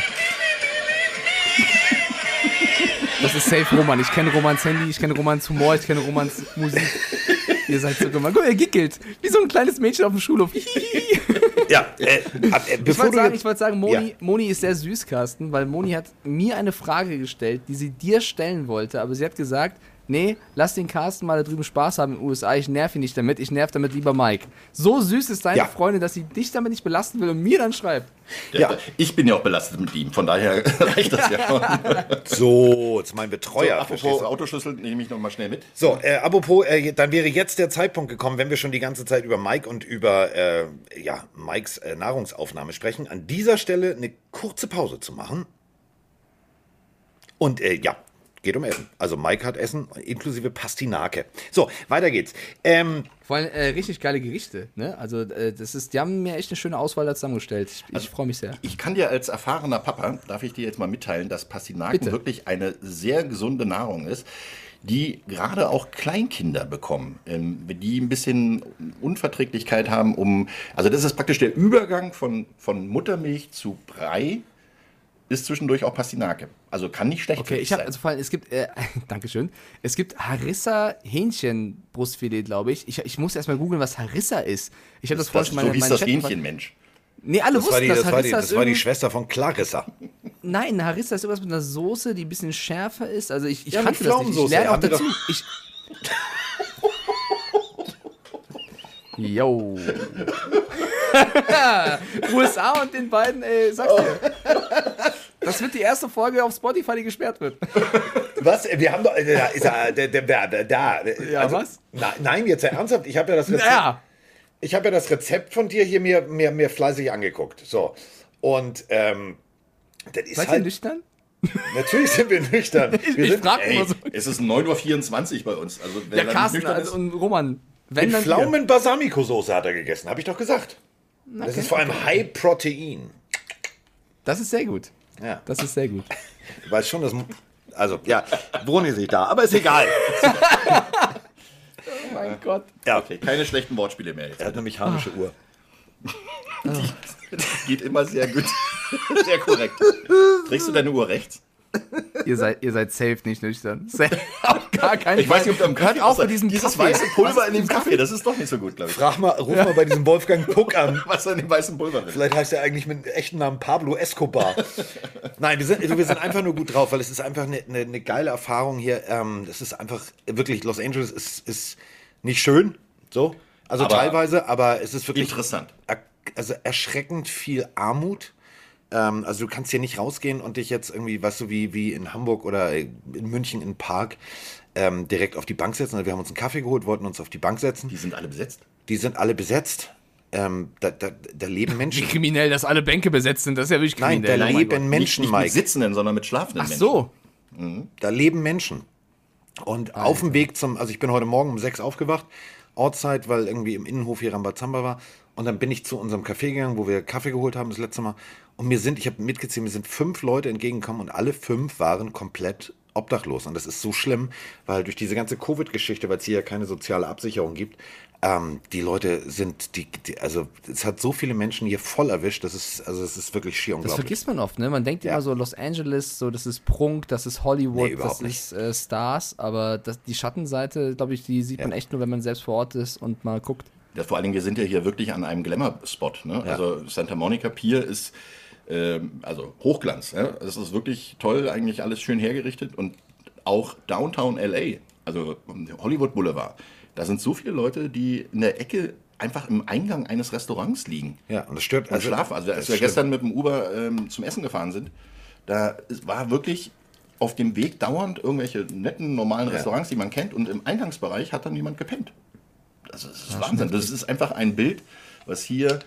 Das ist safe Roman. Ich kenne Romans Handy, ich kenne Romans Humor, ich kenne Romans Musik. Ihr seid so gemein. Guck mal, er gickelt. Wie so ein kleines Mädchen auf dem Schulhof. Ja, äh, ab, äh, Ich bevor wollte du sagen, jetzt, ich wollte sagen Moni, Ja. Moni ist sehr süß, Carsten, weil Moni hat mir eine Frage gestellt, die sie dir stellen wollte, aber sie hat gesagt, nee, lass den Carsten mal da drüben Spaß haben in den U S A, ich nerv ihn nicht damit, ich nerv damit lieber Mike. So süß ist deine Ja. Freundin, dass sie dich damit nicht belasten will und mir dann schreibt. Ja. Ich bin ja auch belastet mit ihm, von daher reicht das ja schon. So, jetzt mein So, Betreuer. verstehst apropos du? Autoschlüssel, nehme ich noch mal schnell mit. So, äh, apropos, äh, dann wäre jetzt der Zeitpunkt gekommen, wenn wir schon die ganze Zeit über Mike und über äh, ja, Mikes äh, Nahrungsaufnahme sprechen, an dieser Stelle eine kurze Pause zu machen. Und äh, ja, geht um Essen. Also Mike hat Essen, inklusive Pastinake. So, weiter geht's. Ähm, Vor allem äh, richtig geile Gerichte, ne? Also äh, das ist, die haben mir echt eine schöne Auswahl da zusammengestellt. Ich, ich freue mich sehr. Ich kann dir als erfahrener Papa, darf ich dir jetzt mal mitteilen, dass Pastinaken Bitte. wirklich eine sehr gesunde Nahrung ist, die gerade auch Kleinkinder bekommen, ähm, die ein bisschen Unverträglichkeit haben, um, also das ist praktisch der Übergang von, von Muttermilch zu Brei, ist zwischendurch auch Pastinake. Also kann nicht schlecht für Okay, dich ich habe sein. also vor allem, es gibt, äh, Dankeschön, es gibt Harissa Hähnchenbrustfilet, glaube ich. ich. Ich muss erstmal googeln, was Harissa ist. Ich habe das, das, vorhin schon so meine, hieß meine das Chat- Hähnchen, Mensch. Nee, alle das war wussten, die, dass das war die, Harissa das ist war die irgend- Schwester von Clarissa. Nein, Harissa ist irgendwas mit einer Soße, die ein bisschen schärfer ist. Also ich, ich Ja, mit kannte das nicht. Ich Pflaumensoße, lerne auch haben wir dazu. Ich Yo. U S A und den beiden, ey, sag's dir. Das wird die erste Folge auf Spotify, die gesperrt wird. Was? Wir haben doch. Da ist er, der, der, der, der, da. Ja, was? Na, nein, jetzt ernsthaft. Ich habe ja das Rezept. Ja. Ich habe ja das Rezept von dir hier mir, mir, mir fleißig angeguckt. So. Und ähm, das ist Seid ihr halt. nüchtern? Natürlich sind wir nüchtern. Ich, Wir ich sind frage Ey, immer so. es ist neun Uhr vierundzwanzig bei uns. Also, wer Ja, da nicht Carsten nüchtern also, ist, und Roman. Wenn mit dann wir. Pflaumen Balsamico-Soße hat er gegessen, habe ich doch gesagt. Das Okay, ist vor allem High Protein. Das ist sehr gut. Ja. Das ist sehr gut. Ich weiß schon, dass. Also, ja, Bruni ist nicht da, aber ist egal. Oh mein Gott. Ja, okay, keine schlechten Wortspiele mehr jetzt. er hat eine mechanische Uhr. Das geht immer sehr gut. Sehr korrekt. Trägst du deine Uhr rechts? Ihr seid, ihr seid safe nicht nüchtern. Safe. Auf gar keinen Ich weiß nicht, ob du am Hört Kaffee auf mit außer- diesem Dieses Kaffee. weiße Pulver in dem Kaffee, das ist doch nicht so gut, glaube ich. Frag mal, ruf mal bei diesem Wolfgang Puck an. Was da in dem weißen Pulver drin ist. Vielleicht heißt er eigentlich mit echten Namen Pablo Escobar. Nein, wir sind, wir sind einfach nur gut drauf, weil es ist einfach eine, eine, eine geile Erfahrung hier. Ähm, das ist einfach wirklich, Los Angeles ist, ist nicht schön, so. Also Aber teilweise, aber es ist wirklich interessant. er, also erschreckend viel Armut. Ähm, also du kannst hier nicht rausgehen und dich jetzt irgendwie, weißt du, wie, wie in Hamburg oder in München in den Park ähm, direkt auf die Bank setzen. Also wir haben uns einen Kaffee geholt, wollten uns auf die Bank setzen. Die sind alle besetzt. Die sind alle besetzt. Ähm, da, da, da leben Wie Menschen. kriminell, dass alle Bänke besetzt sind. Das ist ja wirklich Nein, kriminell. da Oh mein leben Gott. Menschen, nicht, nicht Mike. mit Sitzenden, sondern mit schlafenden Ach Menschen. so. Da leben Menschen. Und auf dem Weg zum, also ich bin heute Morgen um sechs aufgewacht, Ortszeit, weil irgendwie im Innenhof hier Rambazamba war. Und dann bin ich zu unserem Café gegangen, wo wir Kaffee geholt haben das letzte Mal. Und mir sind, ich habe mitgezählt, mir sind fünf Leute entgegengekommen und alle fünf waren komplett obdachlos. Und das ist so schlimm, weil durch diese ganze Covid-Geschichte, weil es hier ja keine soziale Absicherung gibt, ähm, die Leute sind, die, die, also es hat so viele Menschen hier voll erwischt, das ist, also es ist wirklich schier Das unglaublich. vergisst man oft, ne? Man denkt Ja. immer so Los Angeles, so das ist Prunk, das ist Hollywood, Nee, überhaupt das nicht. ist äh, Stars, aber das, die Schattenseite, glaube ich, die sieht man echt nur, wenn man selbst vor Ort ist und mal guckt. Ja, vor allen Dingen, wir sind ja hier wirklich an einem Glamour-Spot. Ne? Ja. Also Santa Monica Pier ist ähm, also Hochglanz. Ja? Es ist wirklich toll, eigentlich alles schön hergerichtet. Und auch Downtown L A, also Hollywood Boulevard, da sind so viele Leute, die in der Ecke einfach im Eingang eines Restaurants liegen Ja, und das stört, und schlafen. Also das als ist wir schlimm. gestern mit dem Uber ähm, zum Essen gefahren sind, da es war wirklich auf dem Weg dauernd irgendwelche netten, normalen Ja. Restaurants, die man kennt. Und im Eingangsbereich hat dann jemand gepennt. Also das ist Wahnsinn. Das ist einfach ein Bild, was hier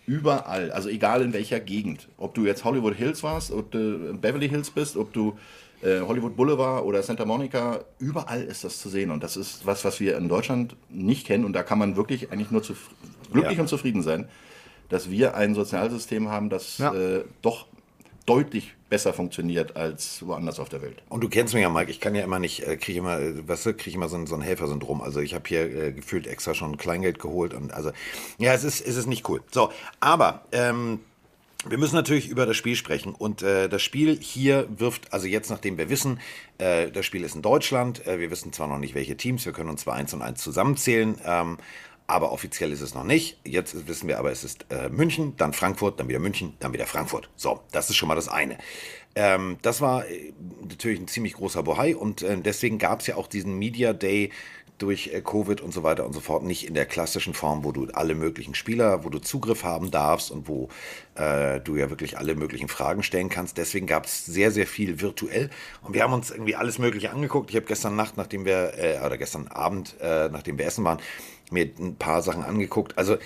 überall, also egal in welcher Gegend. Ob du jetzt Hollywood Hills warst, ob du Beverly Hills bist, ob du äh, Hollywood Boulevard oder Santa Monica, überall ist das zu sehen. Und das ist was, was wir in Deutschland nicht kennen. Und da kann man wirklich eigentlich nur zuf- glücklich ja. und zufrieden sein, dass wir ein Sozialsystem haben, das ja. äh, doch deutlich besser funktioniert als woanders auf der Welt. Und du kennst mich ja, Mike, ich kann ja immer nicht, äh, kriege immer, äh, weißt du, kriege immer so ein, so ein Helfersyndrom. Also ich habe hier äh, gefühlt extra schon Kleingeld geholt und also, ja, es ist, es ist nicht cool. So, aber ähm, wir müssen natürlich über das Spiel sprechen und äh, das Spiel hier wirft, also jetzt nachdem wir wissen, äh, das Spiel ist in Deutschland, äh, wir wissen zwar noch nicht welche Teams, wir können uns zwar eins und eins zusammenzählen, ähm, aber offiziell ist es noch nicht. Jetzt wissen wir aber, es ist äh, München, dann Frankfurt, dann wieder München, dann wieder Frankfurt. So, das ist schon mal das eine. Ähm, das war äh, natürlich ein ziemlich großer Bohai und äh, deswegen gab es ja auch diesen Media Day durch äh, Covid und so weiter und so fort nicht in der klassischen Form, wo du alle möglichen Spieler, wo du Zugriff haben darfst und wo äh, du ja wirklich alle möglichen Fragen stellen kannst. Deswegen gab es sehr, sehr viel virtuell und wir haben uns irgendwie alles Mögliche angeguckt. Ich habe gestern Nacht, nachdem wir, äh, oder gestern Abend, äh, nachdem wir essen waren, mir ein paar Sachen angeguckt. Also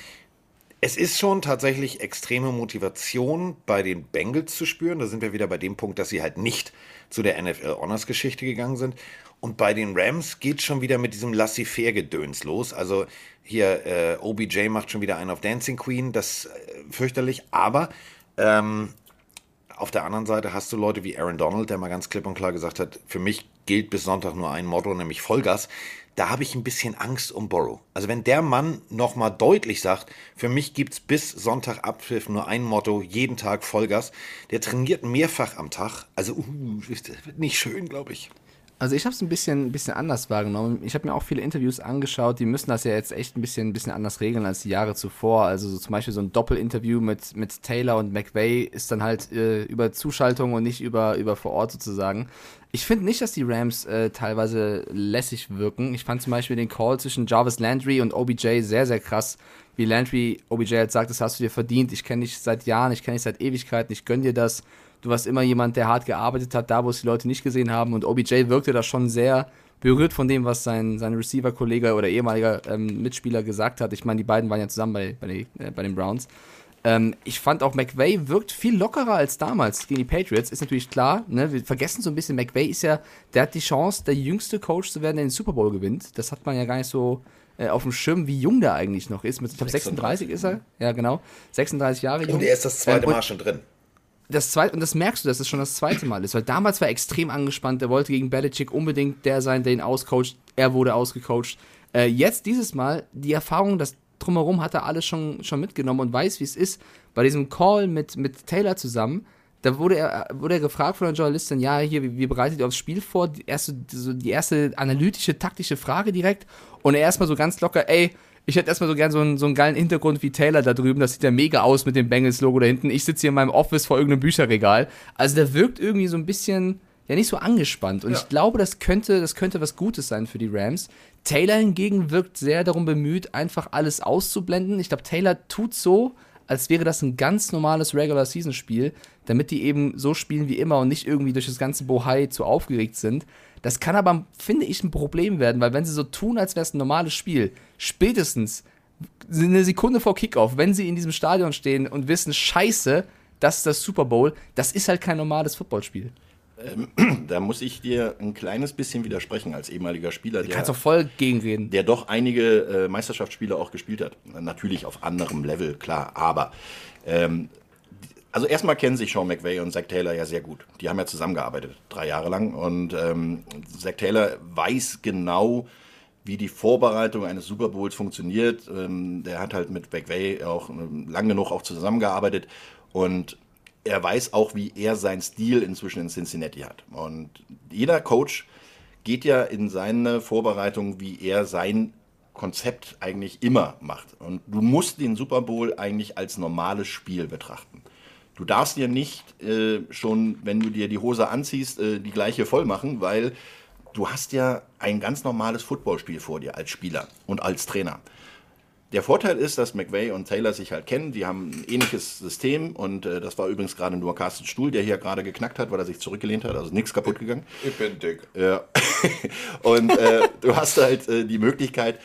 es ist schon tatsächlich extreme Motivation bei den Bengals zu spüren. Da sind wir wieder bei dem Punkt, dass sie halt nicht zu der N F L Honors Geschichte gegangen sind. Und bei den Rams geht schon wieder mit diesem Laissez-faire-Gedöns los. Also hier äh, O B J macht schon wieder einen auf Dancing Queen. Das äh, fürchterlich. Aber ähm, auf der anderen Seite hast du Leute wie Aaron Donald, der mal ganz klipp und klar gesagt hat, für mich gilt bis Sonntag nur ein Motto, nämlich Vollgas. Da habe ich ein bisschen Angst um Burrow. Also wenn der Mann nochmal deutlich sagt, für mich gibt's bis Sonntag Abpfiff nur ein Motto, jeden Tag Vollgas. Der trainiert mehrfach am Tag. Also uh, das wird nicht schön, glaube ich. Also ich habe es ein bisschen, ein bisschen anders wahrgenommen. Ich habe mir auch viele Interviews angeschaut, die müssen das ja jetzt echt ein bisschen, ein bisschen anders regeln als die Jahre zuvor. Also so zum Beispiel so ein Doppelinterview mit, mit Taylor und McVay ist dann halt äh, über Zuschaltung und nicht über, über vor Ort sozusagen. Ich finde nicht, dass die Rams äh, teilweise lässig wirken. Ich fand zum Beispiel den Call zwischen Jarvis Landry und O B J sehr, sehr krass. Wie Landry O B J halt sagt, das hast du dir verdient. Ich kenne dich seit Jahren, ich kenne dich seit Ewigkeiten, ich gönn dir das. Du warst immer jemand, der hart gearbeitet hat, da wo es die Leute nicht gesehen haben. Und O B J wirkte da schon sehr berührt von dem, was sein, sein Receiver-Kollege oder ehemaliger ähm, Mitspieler gesagt hat. Ich meine, die beiden waren ja zusammen bei, bei, den, äh, bei den Browns. Ähm, ich fand auch, McVay wirkt viel lockerer als damals gegen die Patriots. Ist natürlich klar, ne? Wir vergessen so ein bisschen, McVay ist ja, der hat die Chance, der jüngste Coach zu werden, der den Super Bowl gewinnt. Das hat man ja gar nicht so äh, auf dem Schirm, wie jung der eigentlich noch ist. Mit, ich glaube, sechsunddreißig ist er. Ja, genau. sechsunddreißig Jahre jung. Und er ist das zweite ähm, Mal schon drin. Das zweite, und das merkst du, dass es schon das zweite Mal ist, weil damals war er extrem angespannt, er wollte gegen Belichick unbedingt der sein, der ihn auscoacht, er wurde ausgecoacht. Äh, jetzt dieses Mal, die Erfahrung, das drumherum hat er alles schon, schon mitgenommen und weiß, wie es ist. Bei diesem Call mit, mit Taylor zusammen, da wurde er, wurde er gefragt von der Journalistin, ja, hier, wie, wie bereitet ihr aufs Spiel vor? Die erste, so die erste analytische, taktische Frage direkt und er erstmal so ganz locker, ey, ich hätte erstmal so gern so einen, so einen geilen Hintergrund wie Taylor da drüben. Das sieht ja mega aus mit dem Bengals-Logo da hinten. Ich sitze hier in meinem Office vor irgendeinem Bücherregal. Also der wirkt irgendwie so ein bisschen, ja, nicht so angespannt. Und ja. ich glaube, das könnte, das könnte was Gutes sein für die Rams. Taylor hingegen wirkt sehr darum bemüht, einfach alles auszublenden. Ich glaube, Taylor tut so, als wäre das ein ganz normales Regular-Season-Spiel, damit die eben so spielen wie immer und nicht irgendwie durch das ganze Bohai zu aufgeregt sind. Das kann aber, finde ich, ein Problem werden, weil wenn sie so tun, als wäre es ein normales Spiel, spätestens eine Sekunde vor Kickoff, wenn sie in diesem Stadion stehen und wissen, scheiße, das ist das Super Bowl, das ist halt kein normales Footballspiel. Ähm, da muss ich dir ein kleines bisschen widersprechen als ehemaliger Spieler, du kannst doch voll gegenreden. Der doch einige äh, Meisterschaftsspiele auch gespielt hat. Natürlich auf anderem Level, klar, aber ähm, also erstmal kennen sich Sean McVay und Zac Taylor ja sehr gut. Die haben ja zusammengearbeitet, drei Jahre lang. Und ähm, Zac Taylor weiß genau, wie die Vorbereitung eines Super Bowls funktioniert. Ähm, der hat halt mit McVay auch ähm, lang genug auch zusammengearbeitet. Und er weiß auch, wie er seinen Stil inzwischen in Cincinnati hat. Und jeder Coach geht ja in seine Vorbereitung, wie er sein Konzept eigentlich immer macht. Und du musst den Super Bowl eigentlich als normales Spiel betrachten. Du darfst dir nicht äh, schon, wenn du dir die Hose anziehst, äh, die gleiche voll machen, weil du hast ja ein ganz normales Footballspiel vor dir als Spieler und als Trainer. Der Vorteil ist, dass McVay und Taylor sich halt kennen, die haben ein ähnliches System und äh, das war übrigens gerade nur Carsten Stuhl, der hier gerade geknackt hat, weil er sich zurückgelehnt hat, also nichts kaputt gegangen. Ich bin dick. Ja. Und äh, du hast halt äh, die Möglichkeit,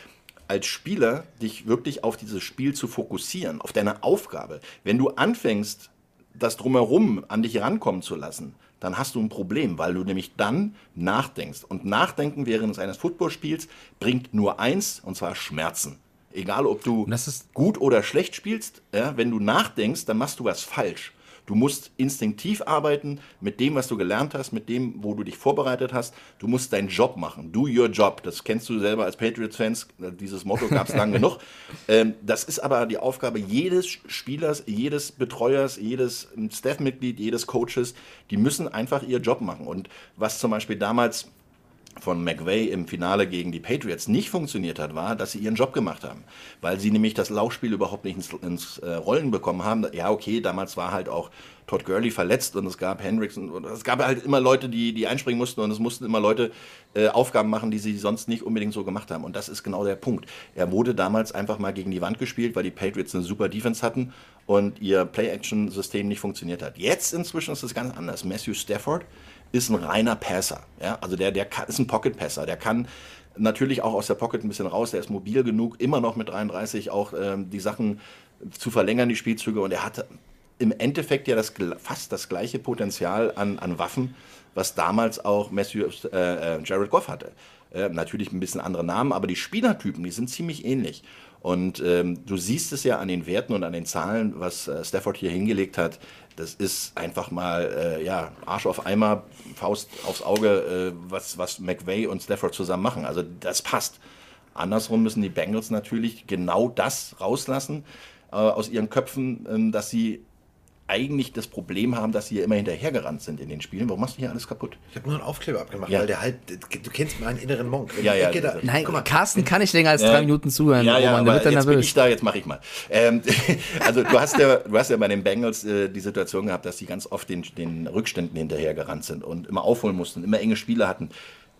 als Spieler dich wirklich auf dieses Spiel zu fokussieren, auf deine Aufgabe. Wenn du anfängst, das Drumherum an dich rankommen zu lassen, dann hast du ein Problem, weil du nämlich dann nachdenkst. Und Nachdenken während eines Footballspiels bringt nur eins, und zwar Schmerzen. Egal, ob du das ist gut oder schlecht spielst, ja, wenn du nachdenkst, dann machst du was falsch. Du musst instinktiv arbeiten mit dem, was du gelernt hast, mit dem, wo du dich vorbereitet hast. Du musst deinen Job machen. Do your job. Das kennst du selber als Patriots-Fans. Dieses Motto gab es lange genug. Ähm, das ist aber die Aufgabe jedes Spielers, jedes Betreuers, jedes Staff-Mitglied, jedes Coaches. Die müssen einfach ihr Job machen. Und was zum Beispiel damals von McVay im Finale gegen die Patriots nicht funktioniert hat, war, dass sie ihren Job gemacht haben. Weil sie nämlich das Laufspiel überhaupt nicht ins, ins äh, Rollen bekommen haben. Ja, okay, damals war halt auch Todd Gurley verletzt und es gab Hendricks und es gab halt immer Leute, die, die einspringen mussten und es mussten immer Leute äh, Aufgaben machen, die sie sonst nicht unbedingt so gemacht haben. Und das ist genau der Punkt. Er wurde damals einfach mal gegen die Wand gespielt, weil die Patriots eine super Defense hatten und ihr Play-Action-System nicht funktioniert hat. Jetzt inzwischen ist es ganz anders. Matthew Stafford ist ein reiner Passer. Ja? Also der, der kann, ist ein Pocket-Passer. Der kann natürlich auch aus der Pocket ein bisschen raus. Der ist mobil genug, immer noch mit dreiunddreißig auch ähm, die Sachen zu verlängern, die Spielzüge. Und er hatte im Endeffekt ja das, fast das gleiche Potenzial an, an Waffen, was damals auch Matthew, äh, Jared Goff hatte. Äh, natürlich ein bisschen andere Namen, aber die Spielertypen, die sind ziemlich ähnlich. Und ähm, du siehst es ja an den Werten und an den Zahlen, was äh, Stafford hier hingelegt hat. Das ist einfach mal, äh, ja, Arsch auf Eimer, Faust aufs Auge, äh, was, was McVay und Stafford zusammen machen. Also das passt. Andersrum müssen die Bengals natürlich genau das rauslassen äh, aus ihren Köpfen, äh, dass sie eigentlich das Problem haben, dass sie ja immer hinterhergerannt sind in den Spielen. Warum machst du hier alles kaputt? Ich habe nur einen Aufkleber abgemacht, Ja. weil der halt, du kennst meinen inneren Monk. Wenn Ja, die ja, Ecke da, das- Nein, guck mal, Carsten kann nicht länger als Ja. drei Minuten zuhören. Ja, ja, Roman, der aber wird dann jetzt bin nervös. ich da, jetzt mache ich mal. Ähm, also du hast, ja, du hast ja bei den Bengals äh, die Situation gehabt, dass die ganz oft den, den Rückständen hinterhergerannt sind und immer aufholen mussten, immer enge Spiele hatten.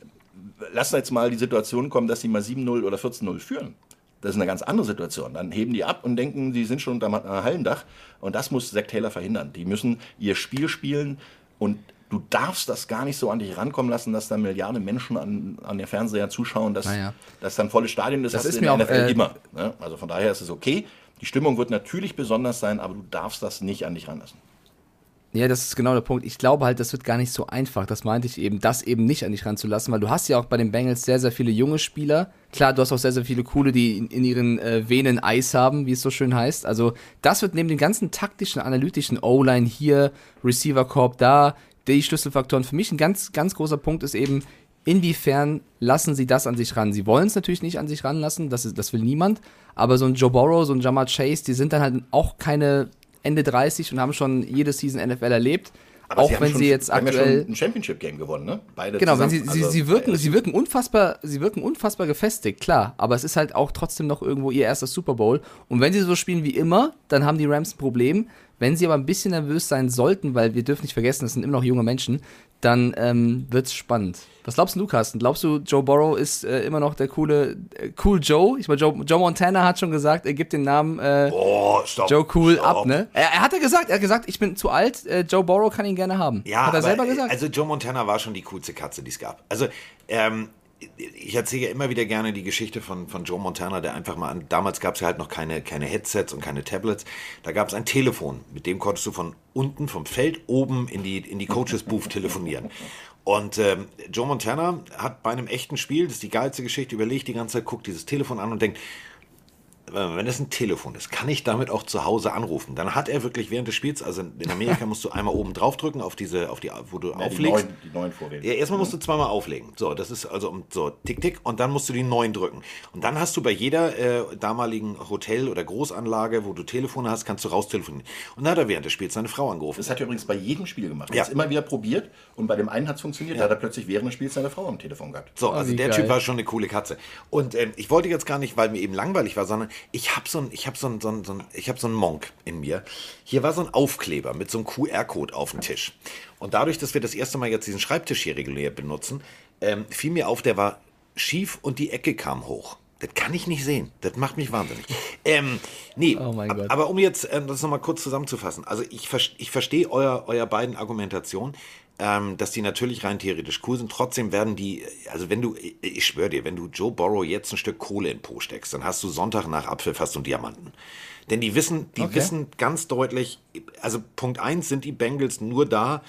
Lass jetzt mal die Situation kommen, dass sie mal sieben null oder vierzehn null führen. Das ist eine ganz andere Situation. Dann heben die ab und denken, sie sind schon unter dem Hallendach. Und das muss Zach Taylor verhindern. Die müssen ihr Spiel spielen und du darfst das gar nicht so an dich rankommen lassen, dass da Milliarden Menschen an, an den Fernseher zuschauen, dass, Naja. dass dann volles Stadion ist. Das hast ist du in mir der auch, N F L äh, immer. Ne? Also von daher ist es okay. Die Stimmung wird natürlich besonders sein, aber du darfst das nicht an dich ranlassen. Ja, das ist genau der Punkt. Ich glaube halt, das wird gar nicht so einfach. Das meinte ich eben, das eben nicht an dich ranzulassen, weil du hast ja auch bei den Bengals sehr, sehr viele junge Spieler. Klar, du hast auch sehr, sehr viele coole, die in, in ihren äh, Venen Eis haben, wie es so schön heißt. Also das wird neben den ganzen taktischen, analytischen O-Line hier, Receiver-Korb da, die Schlüsselfaktoren. Für mich ein ganz, ganz großer Punkt ist eben, inwiefern lassen sie das an sich ran? Sie wollen es natürlich nicht an sich ranlassen, das, ist, das will niemand. Aber so ein Joe Burrow, so ein Ja'Marr Chase, die sind dann halt auch keine Ende dreißig und haben schon jede Season N F L erlebt. Aber auch haben wenn schon, sie jetzt haben ja aktuell schon ein Championship-Game gewonnen, ne? Beide genau, wenn zusammen. sie, sie, Also, sie wirken, äh, sie wirken unfassbar, sie wirken unfassbar gefestigt, klar, aber es ist halt auch trotzdem noch irgendwo ihr erster Super Bowl und wenn sie so spielen wie immer, dann haben die Rams ein Problem. Wenn sie aber ein bisschen nervös sein sollten, weil wir dürfen nicht vergessen, das sind immer noch junge Menschen, dann ähm, wird's spannend. Was glaubst du, Carsten? Glaubst du, Joe Burrow ist äh, immer noch der coole äh, Cool Joe? Ich meine, Joe, Joe Montana hat schon gesagt, er gibt den Namen äh, oh, stopp, Joe Cool stopp. ab, ne? Er, er hat ja gesagt, er hat gesagt, ich bin zu alt, äh, Joe Burrow kann ihn gerne haben. Ja, hat er aber, selber gesagt? Also Joe Montana war schon die coolste Katze, die es gab. Also ähm, ich erzähle ja immer wieder gerne die Geschichte von, von Joe Montana, der einfach mal an, damals gab es ja halt noch keine, keine Headsets und keine Tablets, da gab es ein Telefon, mit dem konntest du von unten, vom Feld oben in die, in die Coaches Booth telefonieren. Und ähm, Joe Montana hat bei einem echten Spiel, das ist die geilste Geschichte, überlegt die ganze Zeit, guckt dieses Telefon an und denkt, wenn das ein Telefon ist, kann ich damit auch zu Hause anrufen. Dann hat er wirklich während des Spiels, also in Amerika musst du einmal oben drauf drücken, auf diese, auf die, wo du ja, die, auflegst. neuen, die neuen Vorräte. Ja, erstmal musst du zweimal auflegen. So, das ist also um- so tick, tick und dann musst du die neun drücken. Und dann hast du bei jeder äh, damaligen Hotel- oder Großanlage, wo du Telefone hast, kannst du raus telefonieren. Und dann hat er während des Spiels seine Frau angerufen. Das hat er übrigens bei jedem Spiel gemacht. Er Ja. hat es immer wieder probiert und bei dem einen hat es funktioniert. Da hat er plötzlich während des Spiels seine Frau am Telefon gehabt. So, also wie der geil. Typ war schon eine coole Katze. Und ähm, ich wollte jetzt gar nicht, weil mir eben langweilig war, sondern ich habe so ein, ich habe so ein, so ein, so ein, ich habe so einen Monk in mir. Hier war so ein Aufkleber mit so einem Q R-Code auf dem Tisch. Und dadurch, dass wir das erste Mal jetzt diesen Schreibtisch hier regulär benutzen, ähm, fiel mir auf, der war schief und die Ecke kam hoch. Das kann ich nicht sehen. Das macht mich wahnsinnig. Ähm, nee, Oh mein ab, Gott. aber um jetzt ähm, das nochmal kurz zusammenzufassen. Also ich, ver- ich verstehe euer, euer beiden Argumentation. ähm, dass die natürlich rein theoretisch cool sind. Trotzdem werden die, also wenn du, ich schwöre dir, wenn du Joe Burrow jetzt ein Stück Kohle in den Po steckst, dann hast du Sonntag nach Abpfiff hast du einen Diamanten. Denn die wissen, die Okay. wissen ganz deutlich, also Punkt eins sind die Bengals nur da,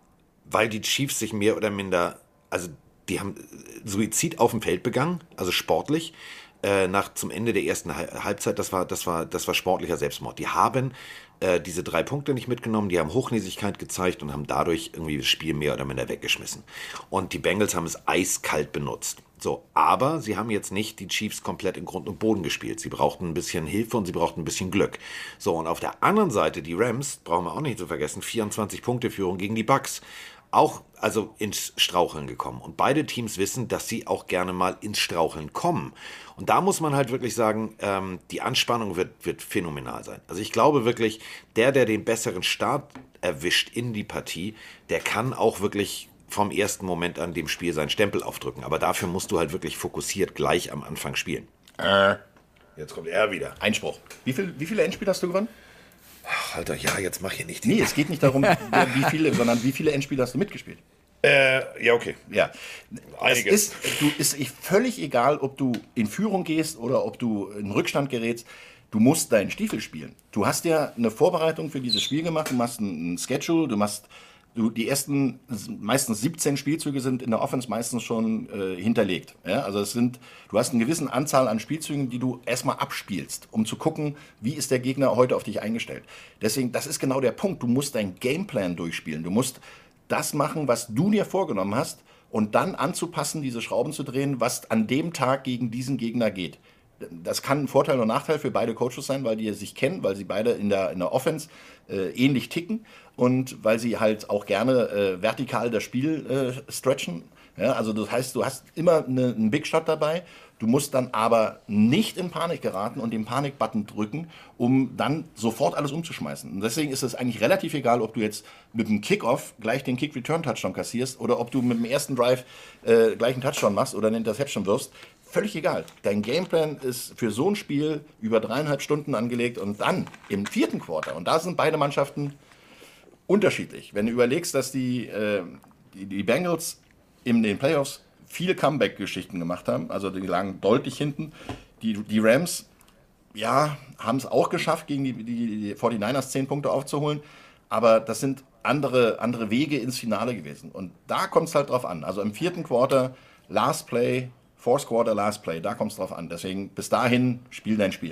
weil die Chiefs sich mehr oder minder, also die haben Suizid auf dem Feld begangen, also sportlich, äh, nach zum Ende der ersten Halbzeit, das war, das war, das war sportlicher Selbstmord. Die haben äh, diese drei Punkte nicht mitgenommen, die haben Hochnäsigkeit gezeigt und haben dadurch irgendwie das Spiel mehr oder minder weggeschmissen. Und die Bengals haben es eiskalt benutzt. So, aber sie haben jetzt nicht die Chiefs komplett in Grund und Boden gespielt. Sie brauchten ein bisschen Hilfe und sie brauchten ein bisschen Glück. So, und auf der anderen Seite, die Rams, brauchen wir auch nicht zu vergessen, vierundzwanzig Punkte Führung gegen die Bucks. Auch also ins Straucheln gekommen. Und beide Teams wissen, dass sie auch gerne mal ins Straucheln kommen. Und da muss man halt wirklich sagen, ähm, die Anspannung wird, wird phänomenal sein. Also ich glaube wirklich, der, der den besseren Start erwischt in die Partie, der kann auch wirklich vom ersten Moment an dem Spiel seinen Stempel aufdrücken. Aber dafür musst du halt wirklich fokussiert gleich am Anfang spielen. Äh, Jetzt kommt er wieder. Einspruch. Wie, viel, wie viele Endspiele hast du gewonnen? Ach, Alter, ja, jetzt mach hier nicht die... Nee, es geht nicht darum, wer- wie viele, sondern wie viele Endspiele hast du mitgespielt? Äh, ja, okay. Ja, Einige. es ist, du, ist völlig egal, ob du in Führung gehst oder ob du in Rückstand gerätst. Du musst deinen Stiefel spielen. Du hast ja eine Vorbereitung für dieses Spiel gemacht. Du machst einen Schedule. Du machst du, die ersten meistens siebzehn Spielzüge sind in der Offense meistens schon äh, hinterlegt. Ja? Also es sind, du hast eine gewisse Anzahl an Spielzügen, die du erstmal abspielst, um zu gucken, wie ist der Gegner heute auf dich eingestellt. Deswegen, das ist genau der Punkt. Du musst deinen Gameplan durchspielen. Du musst das machen, was du dir vorgenommen hast und dann anzupassen, diese Schrauben zu drehen, was an dem Tag gegen diesen Gegner geht. Das kann ein Vorteil und Nachteil für beide Coaches sein, weil die sich kennen, weil sie beide in der, in der Offense äh, ähnlich ticken und weil sie halt auch gerne äh, vertikal das Spiel äh, stretchen. Ja, also das heißt, du hast immer eine, einen Big Shot dabei, du musst dann aber nicht in Panik geraten und den Panik-Button drücken, um dann sofort alles umzuschmeißen. Und deswegen ist es eigentlich relativ egal, ob du jetzt mit dem Kickoff gleich den Kick-Return-Touchdown kassierst oder ob du mit dem ersten Drive äh, gleich einen Touchdown machst oder eine Interception wirfst. Völlig egal. Dein Gameplan ist für so ein Spiel über dreieinhalb Stunden angelegt und dann im vierten Quarter, und da sind beide Mannschaften unterschiedlich. Wenn du überlegst, dass die, äh, die, die Bengals in den Playoffs viele Comeback-Geschichten gemacht haben, also die lagen deutlich hinten. Die, die Rams, ja, haben es auch geschafft, gegen die, die, die forty-niners zehn Punkte aufzuholen, aber das sind andere, andere Wege ins Finale gewesen. Und da kommt es halt drauf an. Also im vierten Quarter, Last Play, Fourth Quarter, Last Play, da kommt es drauf an. Deswegen bis dahin, spiel dein Spiel.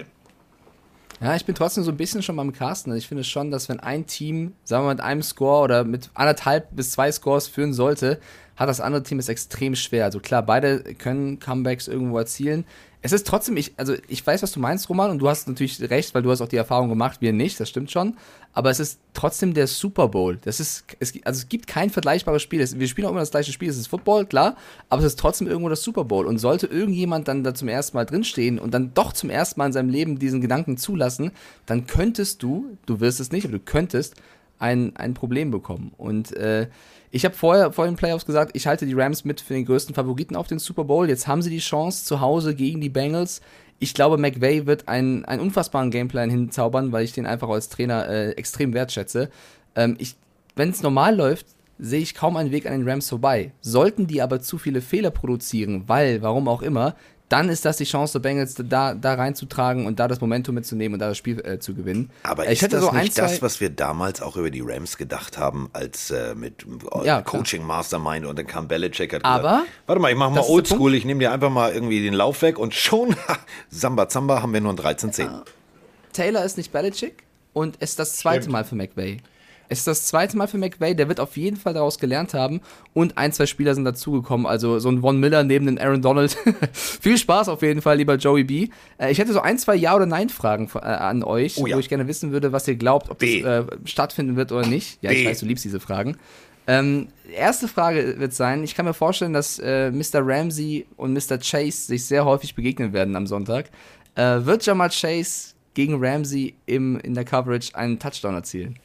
Ja, ich bin trotzdem so ein bisschen schon beim Carsten. Ich finde schon, dass wenn ein Team, sagen wir mal, mit einem Score oder mit anderthalb bis zwei Scores führen sollte, hat das andere Team es extrem schwer. Also klar, beide können Comebacks irgendwo erzielen. Es ist trotzdem, ich, also ich weiß, was du meinst, Roman, und du hast natürlich recht, weil du hast auch die Erfahrung gemacht, wir nicht, das stimmt schon. Aber es ist trotzdem der Super Bowl. Das ist, es, also es gibt kein vergleichbares Spiel. Es, wir spielen auch immer das gleiche Spiel, es ist Football, klar, aber es ist trotzdem irgendwo das Super Bowl. Und sollte irgendjemand dann da zum ersten Mal drinstehen und dann doch zum ersten Mal in seinem Leben diesen Gedanken zulassen, dann könntest du, du wirst es nicht, aber du könntest ein, ein Problem bekommen. Und äh, ich habe vorher vor den Playoffs gesagt, ich halte die Rams mit für den größten Favoriten auf den Super Bowl. Jetzt haben sie die Chance zu Hause gegen die Bengals. Ich glaube, McVay wird einen, einen unfassbaren Gameplan hinzaubern, weil ich den einfach als Trainer äh, extrem wertschätze. Ähm, ich, wenn es normal läuft, sehe ich kaum einen Weg an den Rams vorbei. Sollten die aber zu viele Fehler produzieren, weil, warum auch immer, dann ist das die Chance der Bengals, da, da reinzutragen und da das Momentum mitzunehmen und da das Spiel äh, zu gewinnen. Aber ich ist hätte das so ein, nicht zwei, das, was wir damals auch über die Rams gedacht haben, als äh, mit äh, Ja, Coaching Mastermind und dann kam Belichick hat Aber gesagt, warte mal, ich mach mal das ist der Oldschool, ich nehme dir einfach mal irgendwie den Lauf weg und schon, ha, Samba Zamba, haben wir nur ein dreizehn zehn. Taylor ist nicht Belichick und es ist das zweite Stimmt. Mal für McVay. Es ist das zweite Mal für McVay, der wird auf jeden Fall daraus gelernt haben und ein, zwei Spieler sind dazugekommen, also so ein Von Miller neben den Aaron Donald. Viel Spaß auf jeden Fall, lieber Joey B. Äh, ich hätte so ein, zwei Ja- oder Nein-Fragen äh, an euch, Oh ja. wo ich gerne wissen würde, was ihr glaubt, ob B. das äh, stattfinden wird oder nicht. Ja, B. ich weiß, du liebst diese Fragen. Ähm, erste Frage wird sein, ich kann mir vorstellen, dass äh, Mister Ramsey und Mister Chase sich sehr häufig begegnen werden am Sonntag. Äh, wird Ja'Marr Chase gegen Ramsey im, in der Coverage einen Touchdown erzielen?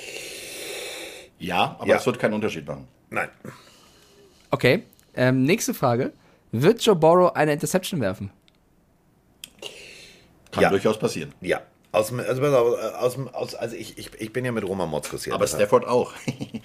Ja, aber Ja. es wird keinen Unterschied machen. Nein. Okay, ähm, nächste Frage. Wird Joe Burrow eine Interception werfen? Kann Ja. durchaus passieren. Ja. Aus, dem- also, pass auf, äh, aus, dem- aus, also ich, ich, ich bin ja mit Roman Motzkus hier. Aber deshalb- Stafford auch.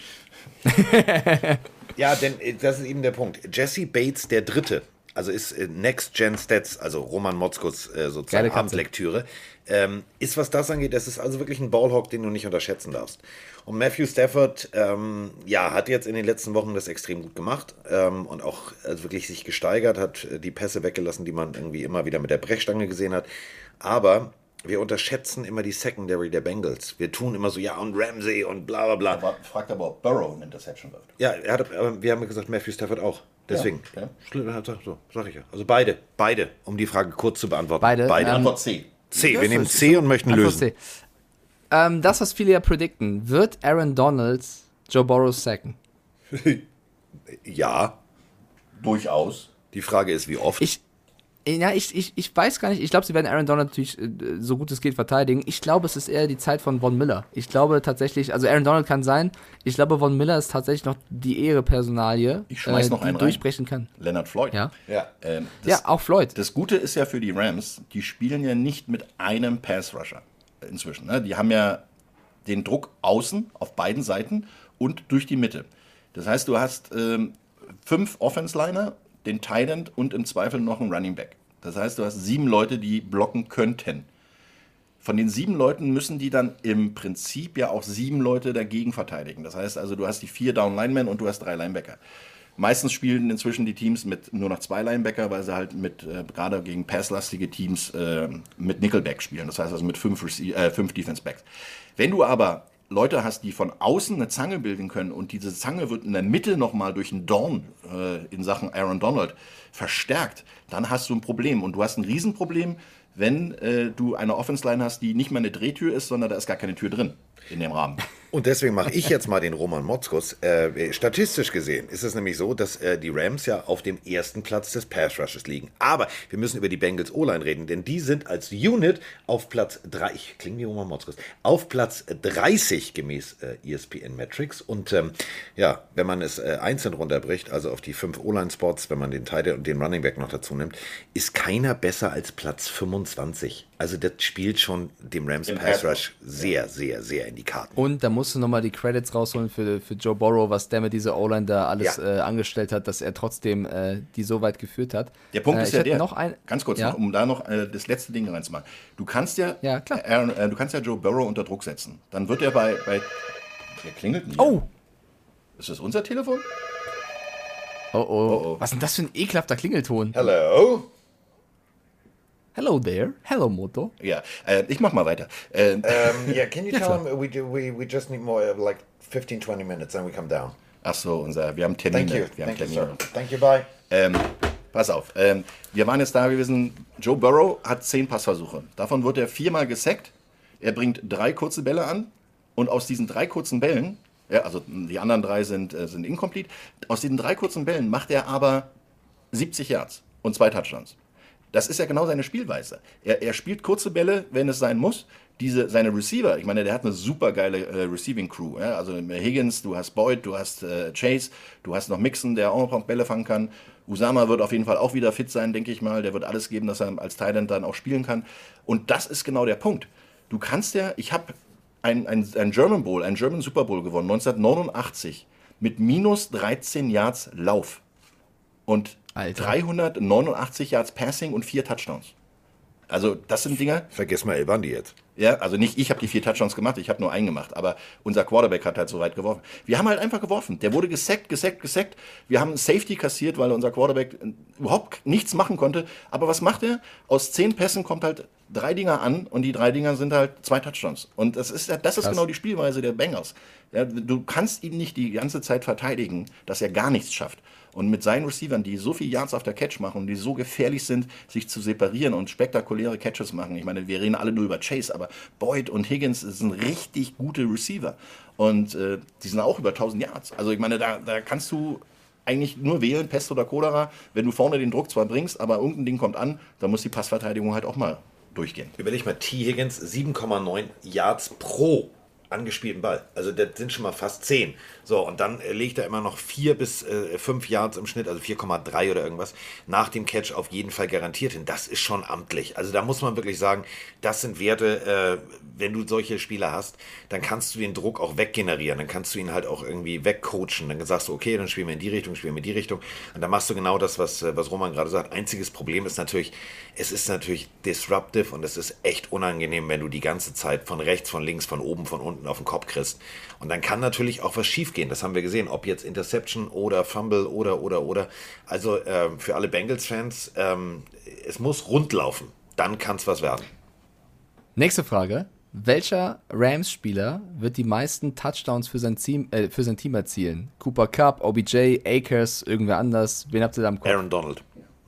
Ja, denn äh, das ist eben der Punkt. Jesse Bates, der Dritte, also ist äh, Next Gen Stats, also Roman Motzkus äh, sozusagen Geile Katze. Abendlektüre, ähm, ist, was das angeht, das ist also wirklich ein Ballhawk, den du nicht unterschätzen darfst. Und Matthew Stafford, ähm, ja, hat jetzt in den letzten Wochen das extrem gut gemacht ähm, und auch also wirklich sich gesteigert, hat äh, die Pässe weggelassen, die man irgendwie immer wieder mit der Brechstange gesehen hat. Aber wir unterschätzen immer die Secondary der Bengals. Wir tun immer so, ja, und Ramsey und bla bla bla. Aber fragt aber, ob Burrow eine Interception wirft. Ja, er hat, aber wir haben gesagt, Matthew Stafford auch. Deswegen. Ja, ja. Schlimm, hat er- So, sag ich ja. Also beide, beide, um die Frage kurz zu beantworten. Beide, Beide. ähm, Antwort C. C, wir nehmen C und möchten Antwort lösen. C. Ähm, das, was viele ja predikten, wird Aaron Donald Joe Burrow sacken? Ja, Durchaus. die Frage ist, wie oft. Ich, ja, ich, ich, ich weiß gar nicht. Ich glaube, sie werden Aaron Donald natürlich äh, so gut es geht verteidigen. Ich glaube, es ist eher die Zeit von Von Miller. Ich glaube tatsächlich, also Aaron Donald kann sein. Ich glaube, Von Miller ist tatsächlich noch die Ehre-Personalie, Ich schmeiß noch die einen rein. durchbrechen kann. Leonard Floyd. Ja. Ja. Ähm, das, Ja, auch Floyd. Das Gute ist ja für die Rams, die spielen ja nicht mit einem Pass-Rusher inzwischen. Ne? Die haben ja den Druck außen auf beiden Seiten und durch die Mitte. Das heißt, du hast ähm, fünf Offense-Liner, den Tight End und im Zweifel noch einen Running Back. Das heißt, du hast sieben Leute, die blocken könnten. Von den sieben Leuten müssen die dann im Prinzip ja auch sieben Leute dagegen verteidigen. Das heißt also, du hast die vier Down Linemen und du hast drei Linebacker. Meistens spielen inzwischen die Teams mit nur noch zwei Linebacker, weil sie halt mit äh, gerade gegen passlastige Teams äh, mit Nickelback spielen. Das heißt also mit fünf, Rece- äh, fünf Defense Backs. Wenn du aber Leute hast, die von außen eine Zange bilden können und diese Zange wird in der Mitte nochmal durch einen Dorn äh, in Sachen Aaron Donald verstärkt, dann hast du ein Problem. Und du hast ein Riesenproblem, wenn äh, du eine Offense-Line hast, die nicht mal eine Drehtür ist, sondern da ist gar keine Tür drin in dem Rahmen. Und deswegen mache ich jetzt mal den Roman Motzkus. Äh, statistisch gesehen ist es nämlich so, dass äh, die Rams ja auf dem ersten Platz des Pass Rushes liegen. Aber wir müssen über die Bengals O-Line reden, denn die sind als Unit auf Platz drei, ich klinge wie Roman Motzkus, auf Platz dreißig gemäß äh, E S P N Metrics. Und ähm, ja, wenn man es äh, einzeln runterbricht, also auf die fünf O-Line-Spots, wenn man den Tight End und den Running Back noch dazu nimmt, ist keiner besser als Platz fünfundzwanzig. Also das spielt schon dem Rams Im Pass Pass Rush sehr, sehr, sehr in die Karten. Und da musst du nochmal die Credits rausholen für, für Joe Burrow, was der mit dieser O-Line da alles Ja. äh, angestellt hat, dass er trotzdem äh, die so weit geführt hat. Der Punkt äh, ist ich ja hätte der, noch ein, ganz kurz, ja? noch, um da noch äh, das letzte Ding reinzumachen. Du kannst ja, Ja, klar. Aaron, äh, du kannst ja Joe Burrow unter Druck setzen. Dann wird er bei, bei der klingelt nicht. Oh. Ist das unser Telefon? Oh, oh, oh. Was ist denn das für ein ekelhafter Klingelton? Hello? Hello there. Hello, Moto. Ja, äh, ich mach mal weiter. Äh, Um, yeah, can you Ja, tell klar. him we, do, we, we just need more, uh, like fifteen, twenty minutes, then we come down. ach so, unser, wir haben Termine. Thank you. Wir haben Thank you, Termine. sir. Thank you, bye. Ähm, pass auf, ähm, wir waren jetzt da gewesen, Joe Burrow hat zehn Passversuche. Davon wird er viermal gesackt. Er bringt drei kurze Bälle an und aus diesen drei kurzen Bällen, ja, also die anderen drei sind, äh, sind incomplete, aus diesen drei kurzen Bällen macht er aber siebzig Yards und zwei Touchdowns. Das ist ja genau seine Spielweise. Er, er spielt kurze Bälle, wenn es sein muss. Diese, seine Receiver, ich meine, der hat eine super geile äh, Receiving Crew. Ja? Also Higgins, du hast Boyd, du hast äh, Chase, du hast noch Mixon, der auch noch Bälle fangen kann. Usama wird auf jeden Fall auch wieder fit sein, denke ich mal. Der wird alles geben, dass er als Tight End dann auch spielen kann. Und das ist genau der Punkt. Du kannst ja, ich habe ein, ein, ein German Bowl, einen German Super Bowl gewonnen, neunzehnhundertneunundachtzig, mit minus dreizehn Yards Lauf und Alter. dreihundertneunundachtzig Yards Passing und vier Touchdowns. Also das sind Dinger, Vergiss mal El Bandi jetzt. ja, also nicht ich habe die vier Touchdowns gemacht, ich habe nur einen gemacht, aber unser Quarterback hat halt so weit geworfen. Wir haben halt einfach geworfen. Der wurde gesackt, gesackt, gesackt. Wir haben einen Safety kassiert, weil unser Quarterback überhaupt nichts machen konnte. Aber was macht er? Aus zehn Pässen kommt halt drei Dinger an und die drei Dinger sind halt zwei Touchdowns. Und das ist, das ist Krass. genau die Spielweise der Bengals. Ja, du kannst ihn nicht die ganze Zeit verteidigen, dass er gar nichts schafft. Und mit seinen Receivern, die so viel Yards auf der Catch machen und die so gefährlich sind, sich zu separieren und spektakuläre Catches machen. Ich meine, wir reden alle nur über Chase, aber Boyd und Higgins sind richtig gute Receiver. Und äh, die sind auch über tausend Yards. Also ich meine, da, da kannst du eigentlich nur wählen, Pest oder Cholera, wenn du vorne den Druck zwar bringst, aber irgendein Ding kommt an, dann muss die Passverteidigung halt auch mal durchgehen. Überleg mal, T. Higgins sieben Komma neun Yards pro angespielten Ball. Also das sind schon mal fast zehn. So, und dann äh, legt er immer noch vier bis äh, fünf Yards im Schnitt, also vier Komma drei oder irgendwas, nach dem Catch auf jeden Fall garantiert hin. Das ist schon amtlich. Also da muss man wirklich sagen, das sind Werte, äh, wenn du solche Spieler hast, dann kannst du den Druck auch weggenerieren. Dann kannst du ihn halt auch irgendwie wegcoachen. Dann sagst du, okay, dann spielen wir in die Richtung, spielen wir in die Richtung. Und dann machst du genau das, was, was Roman gerade sagt. Einziges Problem ist natürlich, es ist natürlich disruptive und es ist echt unangenehm, wenn du die ganze Zeit von rechts, von links, von oben, von unten auf den Kopf kriegst. Und dann kann natürlich auch was schief gehen. Das haben wir gesehen, ob jetzt Interception oder Fumble oder, oder, oder. Also äh, für alle Bengals-Fans, ähm, es muss rund laufen. Dann kann es was werden. Nächste Frage. Welcher Rams-Spieler wird die meisten Touchdowns für sein Team, äh, für sein Team erzielen? Cooper Kupp, O B J, Akers, irgendwer anders? Wen habt ihr da im Kopf? Aaron Donald.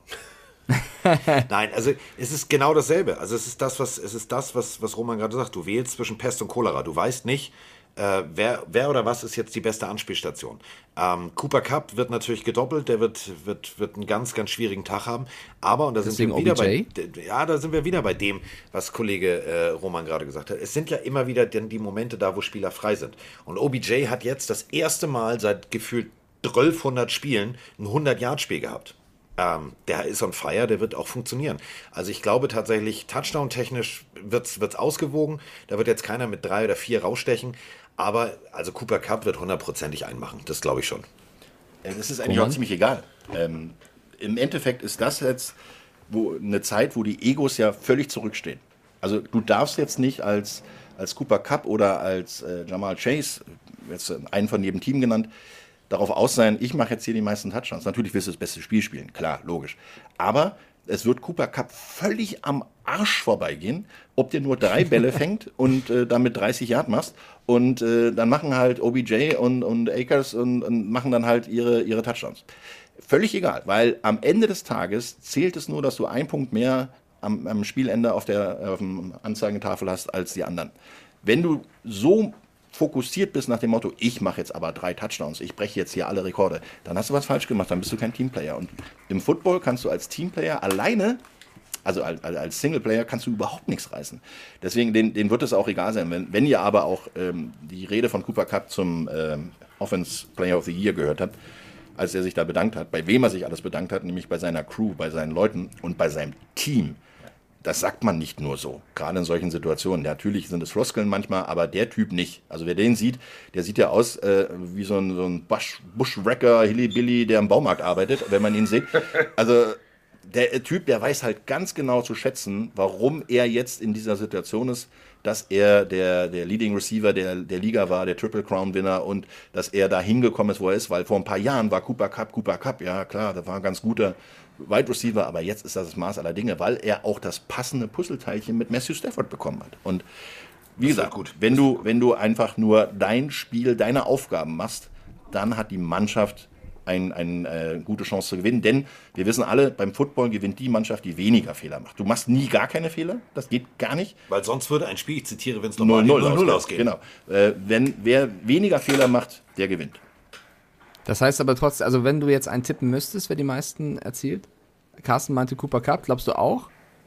Nein, also es ist genau dasselbe. Also es ist das, was es ist das, was, was Roman gerade sagt. Du wählst zwischen Pest und Cholera. Du weißt nicht, äh, wer, wer oder was ist jetzt die beste Anspielstation. Ähm, Cooper Kupp wird natürlich gedoppelt. Der wird, wird, wird einen ganz, ganz schwierigen Tag haben. Aber und da sind wir wieder bei, ja, da sind wir wieder bei dem, was Kollege äh, Roman gerade gesagt hat. Es sind ja immer wieder denn die Momente da, wo Spieler frei sind. Und O B J hat jetzt das erste Mal seit gefühlt zwölfhundert Spielen ein hundert-Yard-Spiel gehabt. Ähm, der ist on fire, der wird auch funktionieren. Also ich glaube tatsächlich, Touchdown-technisch wird es ausgewogen. Da wird jetzt keiner mit drei oder vier rausstechen. Aber also Cooper Kupp wird hundertprozentig einmachen. Das glaube ich schon. Das ist eigentlich auch ziemlich egal. Ähm, Im Endeffekt ist das jetzt wo, eine Zeit, wo die Egos ja völlig zurückstehen. Also du darfst jetzt nicht als, als Cooper Kupp oder als äh, Jamal Chase, jetzt einen von jedem Team genannt, darauf aus sein, ich mache jetzt hier die meisten Touchdowns. Natürlich wirst du das beste Spiel spielen, klar, logisch. Aber es wird Cooper Kupp völlig am Arsch vorbeigehen, ob der nur drei Bälle fängt und äh, damit dreißig Yard machst. Und äh, dann machen halt O B J und, und Akers und, und machen dann halt ihre, ihre Touchdowns. Völlig egal, weil am Ende des Tages zählt es nur, dass du einen Punkt mehr am, am Spielende auf der auf dem Anzeigetafel hast als die anderen. Wenn du so fokussiert bist nach dem Motto, ich mache jetzt aber drei Touchdowns, ich breche jetzt hier alle Rekorde, dann hast du was falsch gemacht, dann bist du kein Teamplayer. Und im Football kannst du als Teamplayer alleine, also als, als Singleplayer, kannst du überhaupt nichts reißen. Deswegen, denen, denen wird es auch egal sein. Wenn, wenn ihr aber auch ähm, die Rede von Cooper Kupp zum ähm, Offense Player of the Year gehört habt, als er sich da bedankt hat, bei wem er sich alles bedankt hat, nämlich bei seiner Crew, bei seinen Leuten und bei seinem Team. Das sagt man nicht nur so, gerade in solchen Situationen. Natürlich sind es Floskeln manchmal, aber der Typ nicht. Also wer den sieht, der sieht ja aus äh, wie so ein, so ein Bush, Bushwrecker, Hillybilly, der im Baumarkt arbeitet, wenn man ihn sieht. Also der Typ, der weiß halt ganz genau zu schätzen, warum er jetzt in dieser Situation ist, dass er der, der Leading Receiver der, der Liga war, der Triple Crown Winner und dass er da hingekommen ist, wo er ist, weil vor ein paar Jahren war Cooper Kupp, Cooper Kupp, ja klar, das war ein ganz guter Wide Receiver, aber jetzt ist das das Maß aller Dinge, weil er auch das passende Puzzleteilchen mit Matthew Stafford bekommen hat. Und wie gesagt, gut, wenn du, wenn du einfach nur dein Spiel, deine Aufgaben machst, dann hat die Mannschaft eine ein, äh, gute Chance zu gewinnen, denn wir wissen alle, beim Football gewinnt die Mannschaft, die weniger Fehler macht. Du machst nie gar keine Fehler, das geht gar nicht. Weil sonst würde ein Spiel, ich zitiere, wenn es nochmal null null ausgeht. Genau. Äh, wenn, wer weniger Fehler macht, der gewinnt. Das heißt aber trotzdem, also wenn du jetzt einen tippen müsstest, wer die meisten erzielt? Carsten meinte Cooper Kupp, glaubst du auch?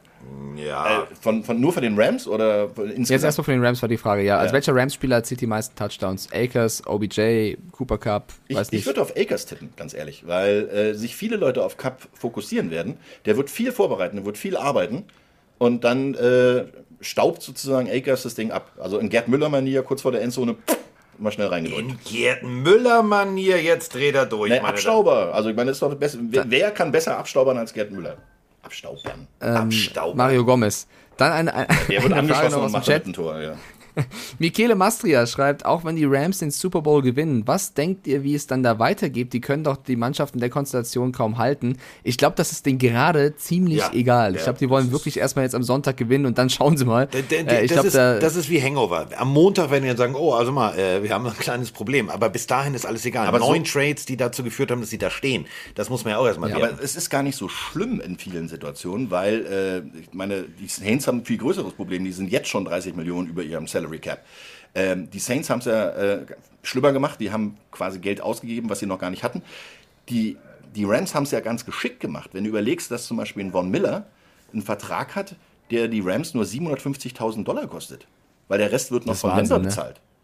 Ja. Äh, von, von, nur von den Rams oder insgesamt? Jetzt erstmal von den Rams war die Frage, ja. ja. Also welcher Rams-Spieler erzielt die meisten Touchdowns? Akers, O B J, Cooper Kupp, ich, weiß nicht. Ich würde auf Akers tippen, ganz ehrlich, weil äh, sich viele Leute auf Kupp fokussieren werden. Der wird viel vorbereiten, der wird viel arbeiten und dann äh, staubt sozusagen Akers das Ding ab. Also in Gerd Müller-Manier, kurz vor der Endzone, pff, mal schnell reingedrückt. In Gerd Müller-Manier, jetzt dreht er durch. Nee, Abstauber. Also ich meine, das ist doch das Beste. Wer, wer kann besser abstaubern als Gerd Müller? Abstaubern. Ähm, Abstaubern. Mario Gomez. Dann eine, eine, Der wird eine Frage angeschossen noch und aus dem macht Chat. ein Tor, ja. Michele Mastria schreibt, auch wenn die Rams den Super Bowl gewinnen, was denkt ihr, wie es dann da weitergeht? Die können doch die Mannschaft in der Konstellation kaum halten. Ich glaube, das ist denen gerade ziemlich Ja, egal. ja, ich glaube, die wollen wirklich erstmal jetzt am Sonntag gewinnen und dann schauen sie mal. D- d- Äh, ich das, glaub, ist, da, das ist wie Hangover. Am Montag werden die dann sagen, oh, also mal, äh, wir haben ein kleines Problem. Aber bis dahin ist alles egal. Aber Neun so- Trades, die dazu geführt haben, dass sie da stehen. Das muss man ja auch erstmal Ja, werden. aber es ist gar nicht so schlimm in vielen Situationen, weil äh, ich meine, die Saints haben ein viel größeres Problem. Die sind jetzt schon dreißig Millionen über ihrem Salary Cap. Ähm, die Saints haben es ja äh, schlimmer gemacht. Die haben quasi Geld ausgegeben, was sie noch gar nicht hatten. Die, die Rams haben es ja ganz geschickt gemacht. Wenn du überlegst, dass zum Beispiel ein Von Miller einen Vertrag hat, der die Rams nur siebenhundertfünfzigtausend Dollar kostet. Weil der Rest wird noch Das ist von Wahnsinn, Denver ne? bezahlt.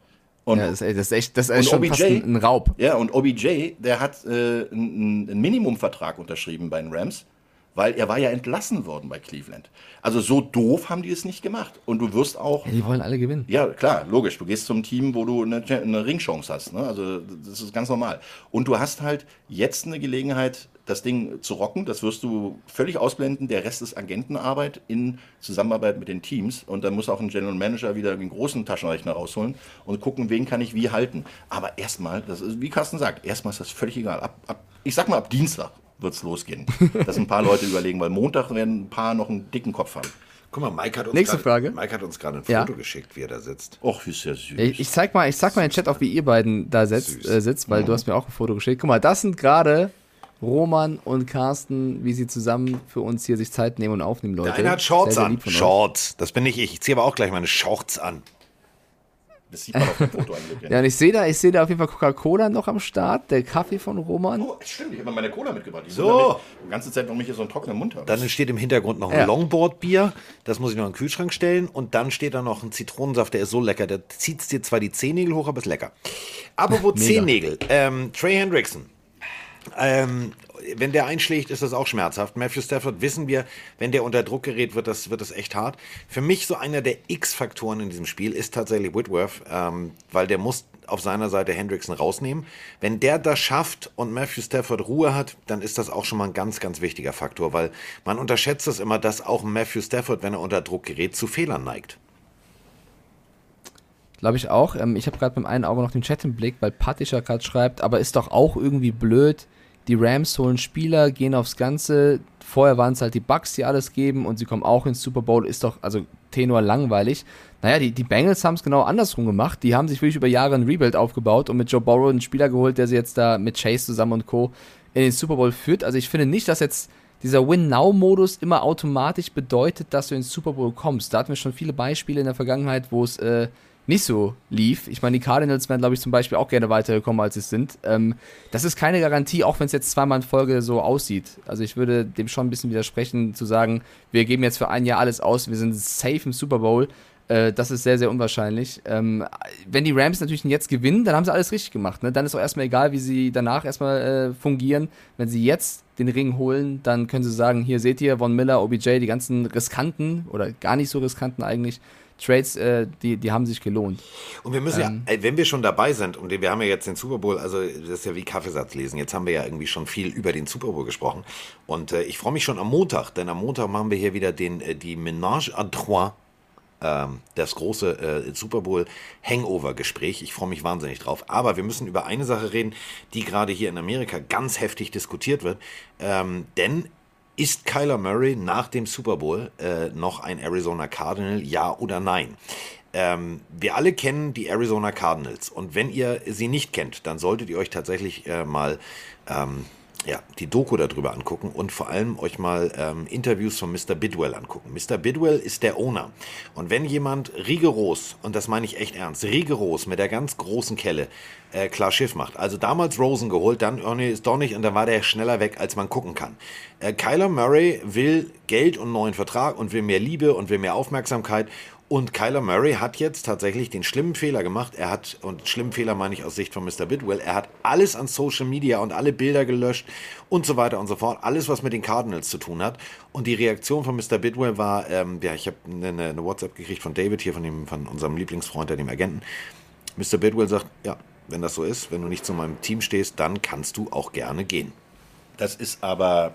Und, ja, das ist, das ist echt, das ist schon O B J, fast ein, ein Raub. Ja, und O B J, der hat äh, einen, einen Minimumvertrag unterschrieben bei den Rams, weil er war ja entlassen worden bei Cleveland. Also so doof haben die es nicht gemacht. Und du wirst auch... Ja, die wollen alle gewinnen. Ja, klar, logisch. Du gehst zum Team, wo du eine, eine Ringchance hast. Ne? Also das ist ganz normal. Und du hast halt jetzt eine Gelegenheit, das Ding zu rocken. Das wirst du völlig ausblenden. Der Rest ist Agentenarbeit in Zusammenarbeit mit den Teams. Und dann muss auch ein General Manager wieder den großen Taschenrechner rausholen und gucken, wen kann ich wie halten. Aber erstmal, das ist, wie Carsten sagt, erstmal ist das völlig egal. Ab, ab, ich sag mal, ab Dienstag wird es losgehen. Dass ein paar Leute überlegen, weil Montag werden ein paar noch einen dicken Kopf haben. Guck mal, Mike hat uns Nächste grad, Frage. Mike hat uns gerade ein Ja. Foto geschickt, wie er da sitzt. Och, wie ist ja süß. Ich, ich zeig mal, ich zeig mal in den Chat auf, wie ihr beiden da sitzt, äh, sitzt weil du hast mir auch ein Foto geschickt. Guck mal, das sind gerade Roman und Carsten, wie sie zusammen für uns hier sich Zeit nehmen und aufnehmen, Leute. Der eine hat Shorts Sehr, sehr an. lieb von euch. Shorts, das bin nicht ich. Ich ziehe aber auch gleich meine Shorts an. Das sieht man auf dem Foto eigentlich. Ja, und ich sehe da, ich sehe da auf jeden Fall Coca-Cola noch am Start, der Kaffee von Roman. Oh, stimmt, ich habe meine Cola mitgebracht. Die So. wundert mich die ganze Zeit, warum ich hier so einen trockenen Mund habe. Dann steht im Hintergrund noch ein Ja. Longboard-Bier. Das muss ich noch in den Kühlschrank stellen. Und dann steht da noch ein Zitronensaft, der ist so lecker. Der zieht dir zwar die Zehennägel hoch, aber ist lecker. Apropos Mega. Zehennägel. Ähm, Trey Hendrickson. Ähm, wenn der einschlägt, ist das auch schmerzhaft. Matthew Stafford wissen wir, wenn der unter Druck gerät, wird das, wird das echt hart. Für mich so einer der X-Faktoren in diesem Spiel ist tatsächlich Whitworth, ähm, weil der muss auf seiner Seite Hendrickson rausnehmen. Wenn der das schafft und Matthew Stafford Ruhe hat, dann ist das auch schon mal ein ganz, ganz wichtiger Faktor, weil man unterschätzt es immer, dass auch Matthew Stafford, wenn er unter Druck gerät, zu Fehlern neigt. Glaube ich auch. Ähm, ich habe gerade beim einen Auge noch den Chat im Blick, weil Patischer gerade schreibt, aber ist doch auch irgendwie blöd. Die Rams holen Spieler, gehen aufs Ganze. Vorher waren es halt die Bucks, die alles geben und sie kommen auch ins Super Bowl. Ist doch, also Tenor langweilig. Naja, die, die Bengals haben es genau andersrum gemacht. Die haben sich wirklich über Jahre ein Rebuild aufgebaut und mit Joe Burrow einen Spieler geholt, der sie jetzt da mit Chase zusammen und Co. in den Super Bowl führt. Also ich finde nicht, dass jetzt dieser Win-Now-Modus immer automatisch bedeutet, dass du ins Super Bowl kommst. Da hatten wir schon viele Beispiele in der Vergangenheit, wo es äh, nicht so lief. Ich meine, die Cardinals wären, glaube ich, zum Beispiel auch gerne weitergekommen, als sie sind. Ähm, das ist keine Garantie, auch wenn es jetzt zweimal in Folge so aussieht. Also ich würde dem schon ein bisschen widersprechen, zu sagen, wir geben jetzt für ein Jahr alles aus, wir sind safe im Super Bowl. Äh, das ist sehr, sehr unwahrscheinlich. Ähm, wenn die Rams natürlich jetzt gewinnen, dann haben sie alles richtig gemacht. Ne? Dann ist auch erstmal egal, wie sie danach erstmal äh, fungieren. Wenn sie jetzt den Ring holen, dann können sie sagen, hier seht ihr, Von Miller, O B J, die ganzen riskanten oder gar nicht so riskanten eigentlich Trades, äh, die, die haben sich gelohnt. Und wir müssen Ähm. ja, äh, wenn wir schon dabei sind, und wir haben ja jetzt den Super Bowl, also das ist ja wie Kaffeesatz lesen, jetzt haben wir ja irgendwie schon viel über den Super Bowl gesprochen. Und äh, ich freue mich schon am Montag, denn am Montag machen wir hier wieder den, äh, die Ménage à Trois, ähm, das große äh, Super Bowl Hangover-Gespräch. Ich freue mich wahnsinnig drauf. Aber wir müssen über eine Sache reden, die gerade hier in Amerika ganz heftig diskutiert wird. Ähm, denn ist Kyler Murray nach dem Super Bowl äh, noch ein Arizona Cardinal, ja oder nein? Ähm, wir alle kennen die Arizona Cardinals und wenn ihr sie nicht kennt, dann solltet ihr euch tatsächlich äh, mal ähm, ja, die Doku darüber angucken und vor allem euch mal ähm, Interviews von Mister Bidwell angucken. Mister Bidwell ist der Owner und wenn jemand rigoros, und das meine ich echt ernst, rigoros mit der ganz großen Kelle äh, klar Schiff macht, also damals Rosen geholt, dann oh nee, ist doch nicht und dann war der schneller weg, als man gucken kann. Äh, Kyler Murray will Geld und einen neuen Vertrag und will mehr Liebe und will mehr Aufmerksamkeit. Und Kyler Murray hat jetzt tatsächlich den schlimmen Fehler gemacht. Er hat, und schlimmen Fehler meine ich aus Sicht von Mister Bidwell, er hat alles an Social Media und alle Bilder gelöscht und so weiter und so fort. Alles, was mit den Cardinals zu tun hat. Und die Reaktion von Mister Bidwell war, ähm, ja, ich habe eine, eine WhatsApp gekriegt von David, hier von, dem, von unserem Lieblingsfreund, dem Agenten. Mister Bidwell sagt, ja, wenn das so ist, wenn du nicht zu meinem Team stehst, dann kannst du auch gerne gehen. Das ist aber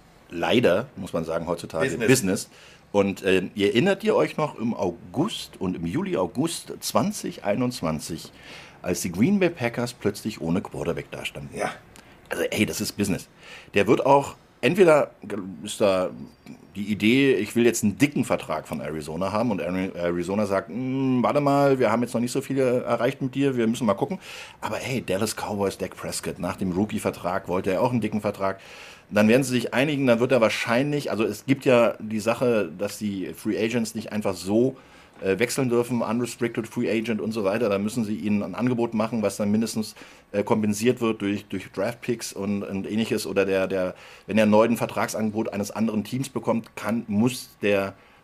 leider, muss man sagen, heutzutage Business. Business. Und äh, ihr erinnert ihr euch noch im August und im Juli, August zwanzig einundzwanzig, als die Green Bay Packers plötzlich ohne Quarterback dastanden? Ja. Also ey, das ist Business. Der wird auch, entweder ist da die Idee, ich will jetzt einen dicken Vertrag von Arizona haben und Arizona sagt, warte mal, wir haben jetzt noch nicht so viel erreicht mit dir, wir müssen mal gucken. Aber hey, Dallas Cowboys, Dak Prescott, nach dem Rookie-Vertrag wollte er auch einen dicken Vertrag. Dann werden sie sich einigen, dann wird er wahrscheinlich, also es gibt ja die Sache, dass die Free Agents nicht einfach so äh, wechseln dürfen, Unrestricted Free Agent und so weiter, da müssen sie ihnen ein Angebot machen, was dann mindestens äh, kompensiert wird durch, durch Draft-Picks und, und ähnliches oder der, der, wenn er erneut ein Vertragsangebot eines anderen Teams bekommt, kann, muss der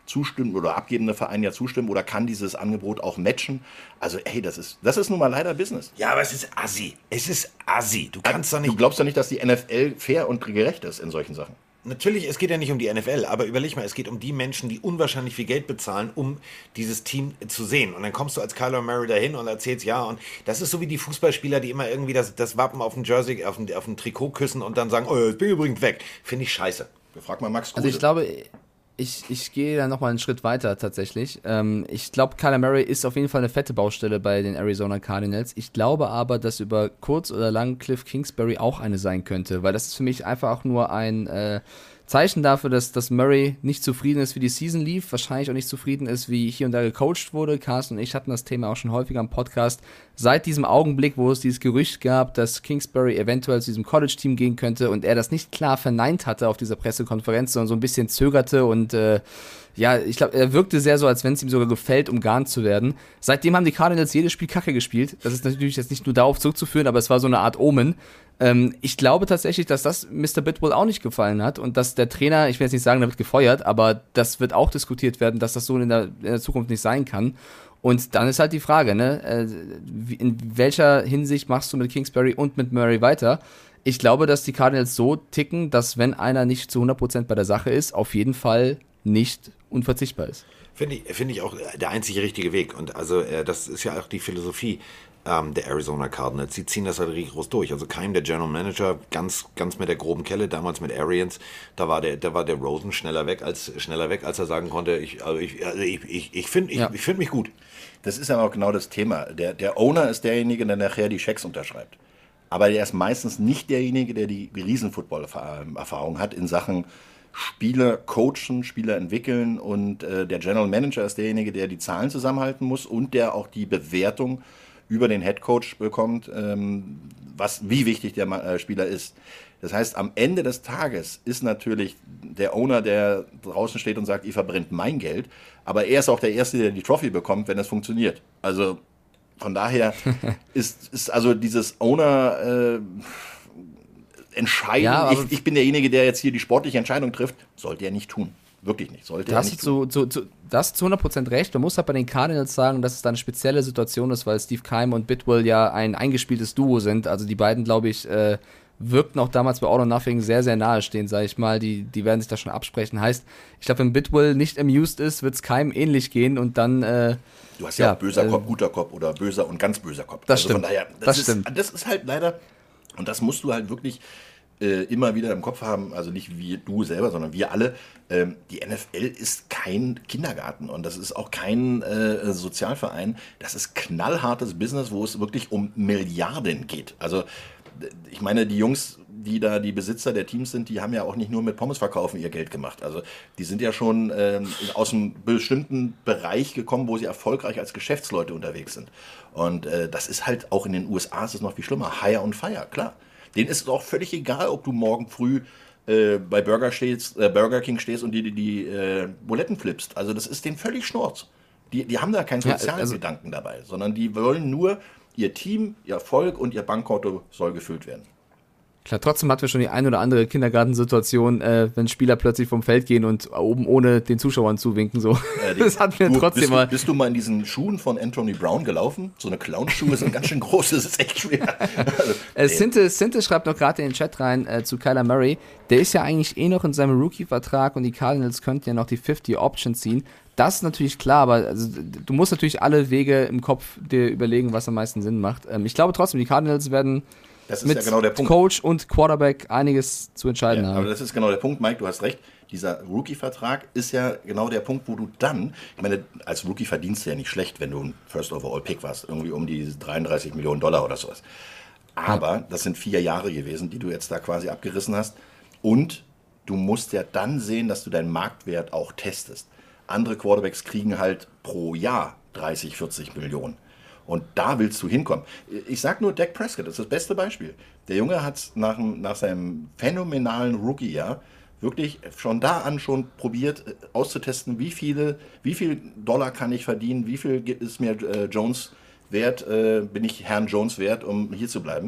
zustimmen oder abgebende Verein ja zustimmen oder kann dieses Angebot auch matchen. Also ey, das ist, das ist nun mal leider Business. Ja, aber es ist assi. Es ist assi. Du kannst doch Du nicht... glaubst doch nicht, dass die N F L fair und gerecht ist in solchen Sachen. Natürlich, es geht ja nicht um die N F L, aber überleg mal, es geht um die Menschen, die unwahrscheinlich viel Geld bezahlen, um dieses Team zu sehen. Und dann kommst du als Kyler Murray dahin und erzählst, ja, und das ist so wie die Fußballspieler, die immer irgendwie das, das Wappen auf dem Jersey, auf dem, auf dem Trikot küssen und dann sagen, oh, jetzt bin ich übrigens weg. Finde ich scheiße. Frag mal Max Kruse. Also ich glaube, ich, ich gehe da nochmal einen Schritt weiter tatsächlich. Ähm, ich glaube, Kyler Murray ist auf jeden Fall eine fette Baustelle bei den Arizona Cardinals. Ich glaube aber, dass über kurz oder lang Cliff Kingsbury auch eine sein könnte, weil das ist für mich einfach auch nur ein äh, Zeichen dafür, dass, dass Murray nicht zufrieden ist, wie die Season lief, wahrscheinlich auch nicht zufrieden ist, wie hier und da gecoacht wurde. Carsten und ich hatten das Thema auch schon häufiger im Podcast. Seit diesem Augenblick, wo es dieses Gerücht gab, dass Kingsbury eventuell zu diesem College-Team gehen könnte und er das nicht klar verneint hatte auf dieser Pressekonferenz, sondern so ein bisschen zögerte und äh, ja, ich glaube, er wirkte sehr so, als wenn es ihm sogar gefällt, umgarnt zu werden. Seitdem haben die Cardinals jedes Spiel Kacke gespielt. Das ist natürlich jetzt nicht nur darauf zurückzuführen, aber es war so eine Art Omen. Ähm, ich glaube tatsächlich, dass das Mister Bidwell auch nicht gefallen hat und dass der Trainer, ich will jetzt nicht sagen, der wird gefeuert, aber das wird auch diskutiert werden, dass das so in der, in der Zukunft nicht sein kann. Und dann ist halt die Frage, ne, äh, in welcher Hinsicht machst du mit Kingsbury und mit Murray weiter? Ich glaube, dass die Cardinals so ticken, dass wenn einer nicht zu hundert Prozent bei der Sache ist, auf jeden Fall nicht unverzichtbar ist. Finde ich, finde ich auch der einzige richtige Weg. Und also äh, das ist ja auch die Philosophie ähm, der Arizona Cardinals. Sie ziehen das halt rigoros durch. Also Keim, der General Manager, ganz, ganz mit der groben Kelle, damals mit Arians, da war der, da war der Rosen schneller weg, als schneller weg, als er sagen konnte, ich, also ich, also ich, ich, ich finde ich, Ja. ich find mich gut. Das ist aber auch genau das Thema. Der, der Owner ist derjenige, der nachher die Schecks unterschreibt. Aber der ist meistens nicht derjenige, der die Riesen-Football-Erfahrung hat in Sachen Spieler coachen, Spieler entwickeln und äh, der General Manager ist derjenige, der die Zahlen zusammenhalten muss und der auch die Bewertung über den Head Coach bekommt, ähm, was, wie wichtig der äh, Spieler ist. Das heißt, am Ende des Tages ist natürlich der Owner, der draußen steht und sagt, ihr verbrennt mein Geld, aber er ist auch der Erste, der die Trophy bekommt, wenn es funktioniert. Also von daher ist, ist also dieses Owner... Äh, entscheiden, Ja, ich, ich bin derjenige, der jetzt hier die sportliche Entscheidung trifft, sollte er nicht tun. Wirklich nicht. Sollte Da er hast nicht du tun. zu, zu, zu, das ist zu hundert Prozent recht. Man muss halt bei den Cardinals sagen, dass es da eine spezielle Situation ist, weil Steve Keim und Bidwell ja ein eingespieltes Duo sind. Also die beiden, glaube ich, äh, wirkten auch damals bei All or Nothing sehr, sehr nahe stehen, sage ich mal. Die, die werden sich da schon absprechen. Heißt, ich glaube, wenn Bidwell nicht amused ist, wird es Keim ähnlich gehen und dann... Äh, Du hast ja, ja, auch böser äh, Kopf, guter Kopf oder böser und ganz böser Kopf. Das also stimmt. Von daher, das, Das ist, stimmt. das ist halt leider, und das musst du halt wirklich äh, immer wieder im Kopf haben, also nicht wie du selber, sondern wir alle, ähm, die N F L ist kein Kindergarten und das ist auch kein äh, Sozialverein. Das ist knallhartes Business, wo es wirklich um Milliarden geht. Also ich meine, die Jungs, die da die Besitzer der Teams sind, die haben ja auch nicht nur mit Pommes verkaufen ihr Geld gemacht. Also die sind ja schon ähm, aus einem bestimmten Bereich gekommen, wo sie erfolgreich als Geschäftsleute unterwegs sind. Und äh, das ist halt auch in den U S A ist es noch viel schlimmer. Hire und Fire, klar. Denen ist es auch völlig egal, ob du morgen früh äh, bei Burger, stehst, äh, Burger King stehst und die, die, die äh, Buletten flippst. Also das ist denen völlig Schnurz. Die, die haben da keinen Ja, sozialen also- Gedanken dabei, sondern die wollen nur, ihr Team, ihr Erfolg und ihr Bankkonto soll gefüllt werden. Klar, trotzdem hatten wir schon die ein oder andere Kindergartensituation, äh, wenn Spieler plötzlich vom Feld gehen und oben ohne den Zuschauern zuwinken. So. Äh, die- Das hatten wir du, trotzdem bist mal. Du, bist du mal in diesen Schuhen von Anthony Brown gelaufen? So eine Clownschuhe sind ganz schön groß, das ist echt schwer. Also, Äh, Sinte, Sinte schreibt noch gerade in den Chat rein äh, zu Kyler Murray. Der ist ja eigentlich eh noch in seinem Rookie-Vertrag und die Cardinals könnten ja noch die fünfzig Option ziehen. Das ist natürlich klar, aber also, du musst natürlich alle Wege im Kopf dir überlegen, was am meisten Sinn macht. Ähm, ich glaube trotzdem, die Cardinals werden das ist mit ja genau der Punkt. Coach und Quarterback einiges zu entscheiden Ja, aber haben. das ist genau der Punkt, Mike, du hast recht. Dieser Rookie-Vertrag ist ja genau der Punkt, wo du dann, ich meine, als Rookie verdienst du ja nicht schlecht, wenn du ein First-Overall-Pick warst, irgendwie um die dreiunddreißig Millionen Dollar oder sowas. Aber das sind vier Jahre gewesen, die du jetzt da quasi abgerissen hast. Und du musst ja dann sehen, dass du deinen Marktwert auch testest. Andere Quarterbacks kriegen halt pro Jahr dreißig, vierzig Millionen. Und da willst du hinkommen. Ich sag nur Dak Prescott, das ist das beste Beispiel. Der Junge hat nach, nach seinem phänomenalen Rookie-Jahr wirklich von da an schon probiert äh, auszutesten, wie viele, wie viel Dollar kann ich verdienen, wie viel ist mir äh, Jones wert, äh, bin ich Herrn Jones wert, um hier zu bleiben.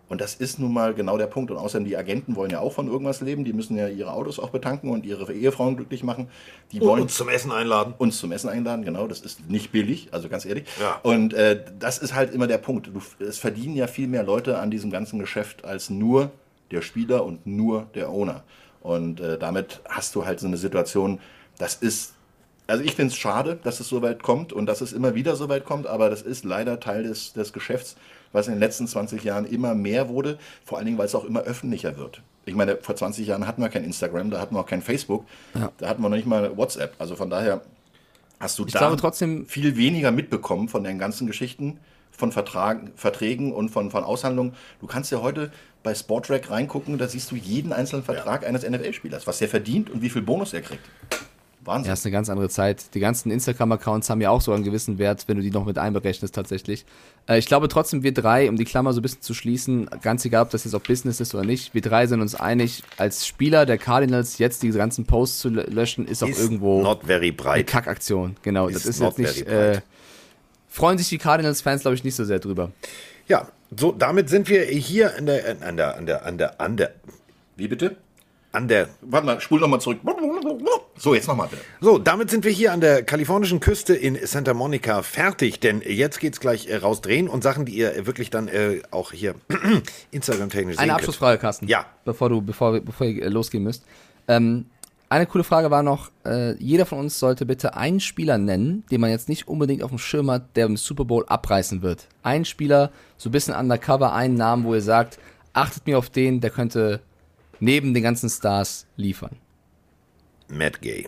Und das ist nun mal genau der Punkt. Und außerdem, die Agenten wollen ja auch von irgendwas leben. Die müssen ja ihre Autos auch betanken und ihre Ehefrauen glücklich machen. Die Und wollen uns zum Essen einladen. uns zum Essen einladen, genau. Das ist nicht billig, also ganz ehrlich. Ja. Und äh, das ist halt immer der Punkt. Du, es verdienen ja viel mehr Leute an diesem ganzen Geschäft als nur der Spieler und nur der Owner. Und äh, damit hast du halt so eine Situation, das ist, also ich finde es schade, dass es so weit kommt und dass es immer wieder so weit kommt, aber das ist leider Teil des, des Geschäfts, was in den letzten zwanzig Jahren immer mehr wurde, vor allen Dingen, weil es auch immer öffentlicher wird. Ich meine, vor zwanzig Jahren hatten wir kein Instagram, da hatten wir auch kein Facebook, ja. Da hatten wir noch nicht mal WhatsApp. Also von daher hast du ich da glaube trotzdem viel weniger mitbekommen von den ganzen Geschichten, von Vertrag, Verträgen und von, von Aushandlungen. Du kannst ja heute bei Sportrack reingucken, da siehst du jeden einzelnen Vertrag ja. eines N F L-Spielers, was er verdient und wie viel Bonus er kriegt. Wahnsinn. Ja, ist eine ganz andere Zeit. Die ganzen Instagram-Accounts haben ja auch so einen gewissen Wert, wenn du die noch mit einberechnest tatsächlich. Äh, ich glaube trotzdem, wir drei, um die Klammer so ein bisschen zu schließen, ganz egal, ob das jetzt auf Business ist oder nicht, wir drei sind uns einig, als Spieler der Cardinals jetzt die ganzen Posts zu löschen, ist auch Ist irgendwo not very eine bright. Kackaktion. Genau, Ist das ist not jetzt nicht... very Äh, freuen sich die Cardinals-Fans, glaube ich, nicht so sehr drüber. Ja, so, damit sind wir hier an der, an der, an der, an der, an der, Wie bitte? an der, Warte mal, spul nochmal zurück. So, jetzt nochmal bitte. so, damit sind wir hier an der kalifornischen Küste in Santa Monica fertig, denn jetzt geht's gleich äh, rausdrehen und Sachen, die ihr wirklich dann äh, auch hier Instagram-technisch sehen Eine könnt. Abschlussfrage, Carsten. Ja. Bevor du, bevor, bevor ihr äh, losgehen müsst. Ähm, eine coole Frage war noch, äh, jeder von uns sollte bitte einen Spieler nennen, den man jetzt nicht unbedingt auf dem Schirm hat, der im Super Bowl abreißen wird. Ein Spieler, so ein bisschen undercover, einen Namen, wo ihr sagt, achtet mir auf den, der könnte neben den ganzen Stars liefern. Matt Gay.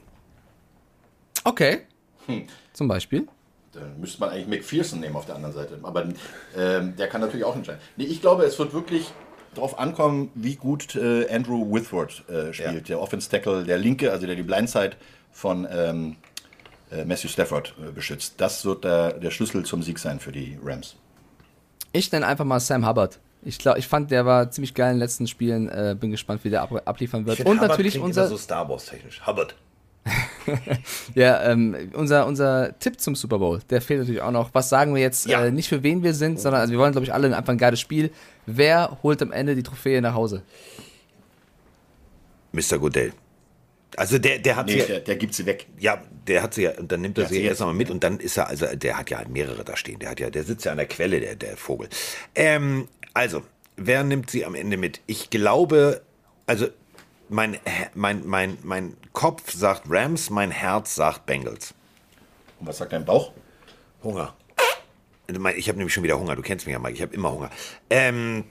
Okay. Hm. Zum Beispiel. Dann müsste man eigentlich McPherson nehmen auf der anderen Seite. Aber ähm, der kann natürlich auch entscheiden. Nee, ich glaube, es wird wirklich darauf ankommen, wie gut äh, Andrew Whitworth äh, spielt. Ja. Der Offense Tackle, der Linke, also der die Blindside von ähm, äh, Matthew Stafford äh, beschützt. Das wird der, der Schlüssel zum Sieg sein für die Rams. Ich nenne einfach mal Sam Hubbard. Ich glaube, ich fand, der war ziemlich geil in den letzten Spielen. Äh, bin gespannt, wie der ab abliefern wird. Ich Und Hubbard natürlich klingt unser immer so Star Wars technisch. Hubbard. ja, ähm, unser, unser Tipp zum Super Bowl, der fehlt natürlich auch noch. Was sagen wir jetzt? Ja. Äh, nicht für wen wir sind, sondern also wir wollen, glaube ich, alle einfach ein geiles Spiel. Wer holt am Ende die Trophäe nach Hause? Mister Goodell. Also der, der hat Nee, sie ja, der, der gibt sie weg. ja, der hat sie ja, und dann nimmt er Der sie hat sie erst jetzt. einmal mit und dann ist er, also der hat ja mehrere da stehen. Der hat ja, der sitzt ja an der Quelle, der, der Vogel. Ähm, also, wer nimmt sie am Ende mit? Ich glaube, also mein, mein, mein, mein Kopf sagt Rams, mein Herz sagt Bengals. Und was sagt dein Bauch? Hunger. Ich habe nämlich schon wieder Hunger. Du kennst mich ja, Mike. Ich habe immer Hunger. Ähm,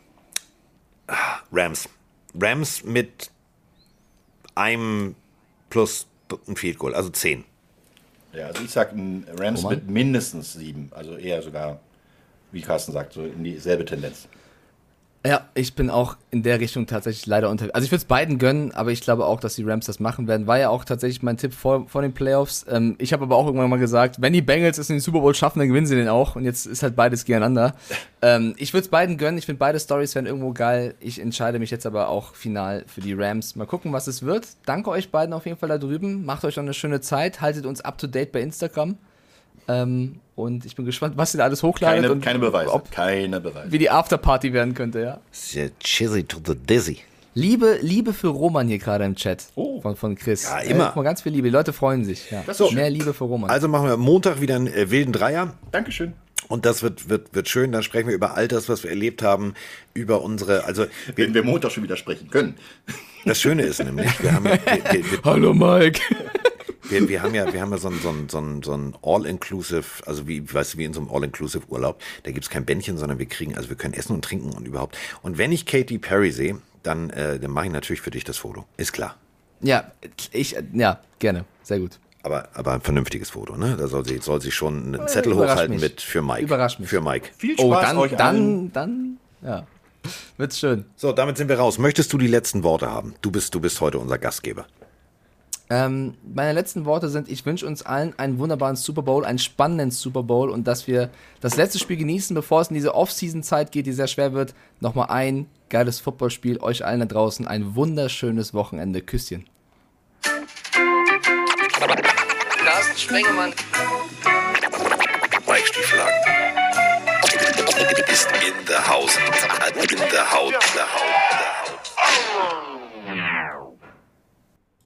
Rams. Rams mit einem plus ein Field Goal, also zehn. Ja, also ich sag ein Rams Roman? mit mindestens sieben. Also eher sogar, wie Carsten sagt, so in dieselbe Tendenz. Ja, ich bin auch in der Richtung tatsächlich leider unter. Also ich würde es beiden gönnen, aber ich glaube auch, dass die Rams das machen werden. War ja auch tatsächlich mein Tipp vor, vor den Playoffs. Ähm, ich habe aber auch irgendwann mal gesagt, wenn die Bengals es in den Super Bowl schaffen, dann gewinnen sie den auch. Und jetzt ist halt beides gegeneinander. ähm, ich würde es beiden gönnen. Ich finde beide Storys wären irgendwo geil. Ich entscheide mich jetzt aber auch final für die Rams. Mal gucken, was es wird. Danke euch beiden auf jeden Fall da drüben. Macht euch noch eine schöne Zeit. Haltet uns up to date bei Instagram. Ähm, und ich bin gespannt, was ihr da alles hochladet. Keine, und keine Beweise. ob, Keine Beweise. wie die Afterparty werden könnte, ja. Chizzy to the dizzy. Liebe, Liebe für Roman hier gerade im Chat Oh. von, von Chris. Ja, immer. Äh, guck mal, ganz viel Liebe. Die Leute freuen sich. Ja. Das ist schön. Mehr Liebe für Roman. Also machen wir Montag wieder einen äh, wilden Dreier. Dankeschön. Und das wird, wird, wird schön. Dann sprechen wir über all das, was wir erlebt haben, über unsere, also wir, Wenn wir Montag schon wieder sprechen können. das Schöne ist nämlich, wir haben ja, wir, wir, wir, Hallo Mike. wir, wir haben ja, wir haben ja so ein, so ein, so ein, so ein All-Inclusive, also wie, weißt du, wie in so einem All-Inclusive-Urlaub, da gibt's kein Bändchen, sondern wir kriegen, also wir können essen und trinken und überhaupt. Und wenn ich Katy Perry sehe, dann, äh, dann mache ich natürlich für dich das Foto. Ist klar. Ja, ich, ja, gerne. Sehr gut. Aber, aber ein vernünftiges Foto, ne? Da soll sie, soll sie schon einen Äh, Zettel überrasch hochhalten mich. mit für Mike. Überrasch mich. Für Mike. Viel Spaß Oh, dann, euch allen. dann, dann, ja. Wird's schön. So, damit sind wir raus. Möchtest du die letzten Worte haben? Du bist, du bist heute unser Gastgeber. Ähm, meine letzten Worte sind, ich wünsche uns allen einen wunderbaren Super Bowl, einen spannenden Super Bowl und dass wir das letzte Spiel genießen, bevor es in diese Off-Season-Zeit geht, die sehr schwer wird. Nochmal ein geiles Footballspiel. Euch allen da draußen ein wunderschönes Wochenende. Küsschen. Carsten Spengemann. Weichstieflagen. ist in the house. In the house. The house. The house.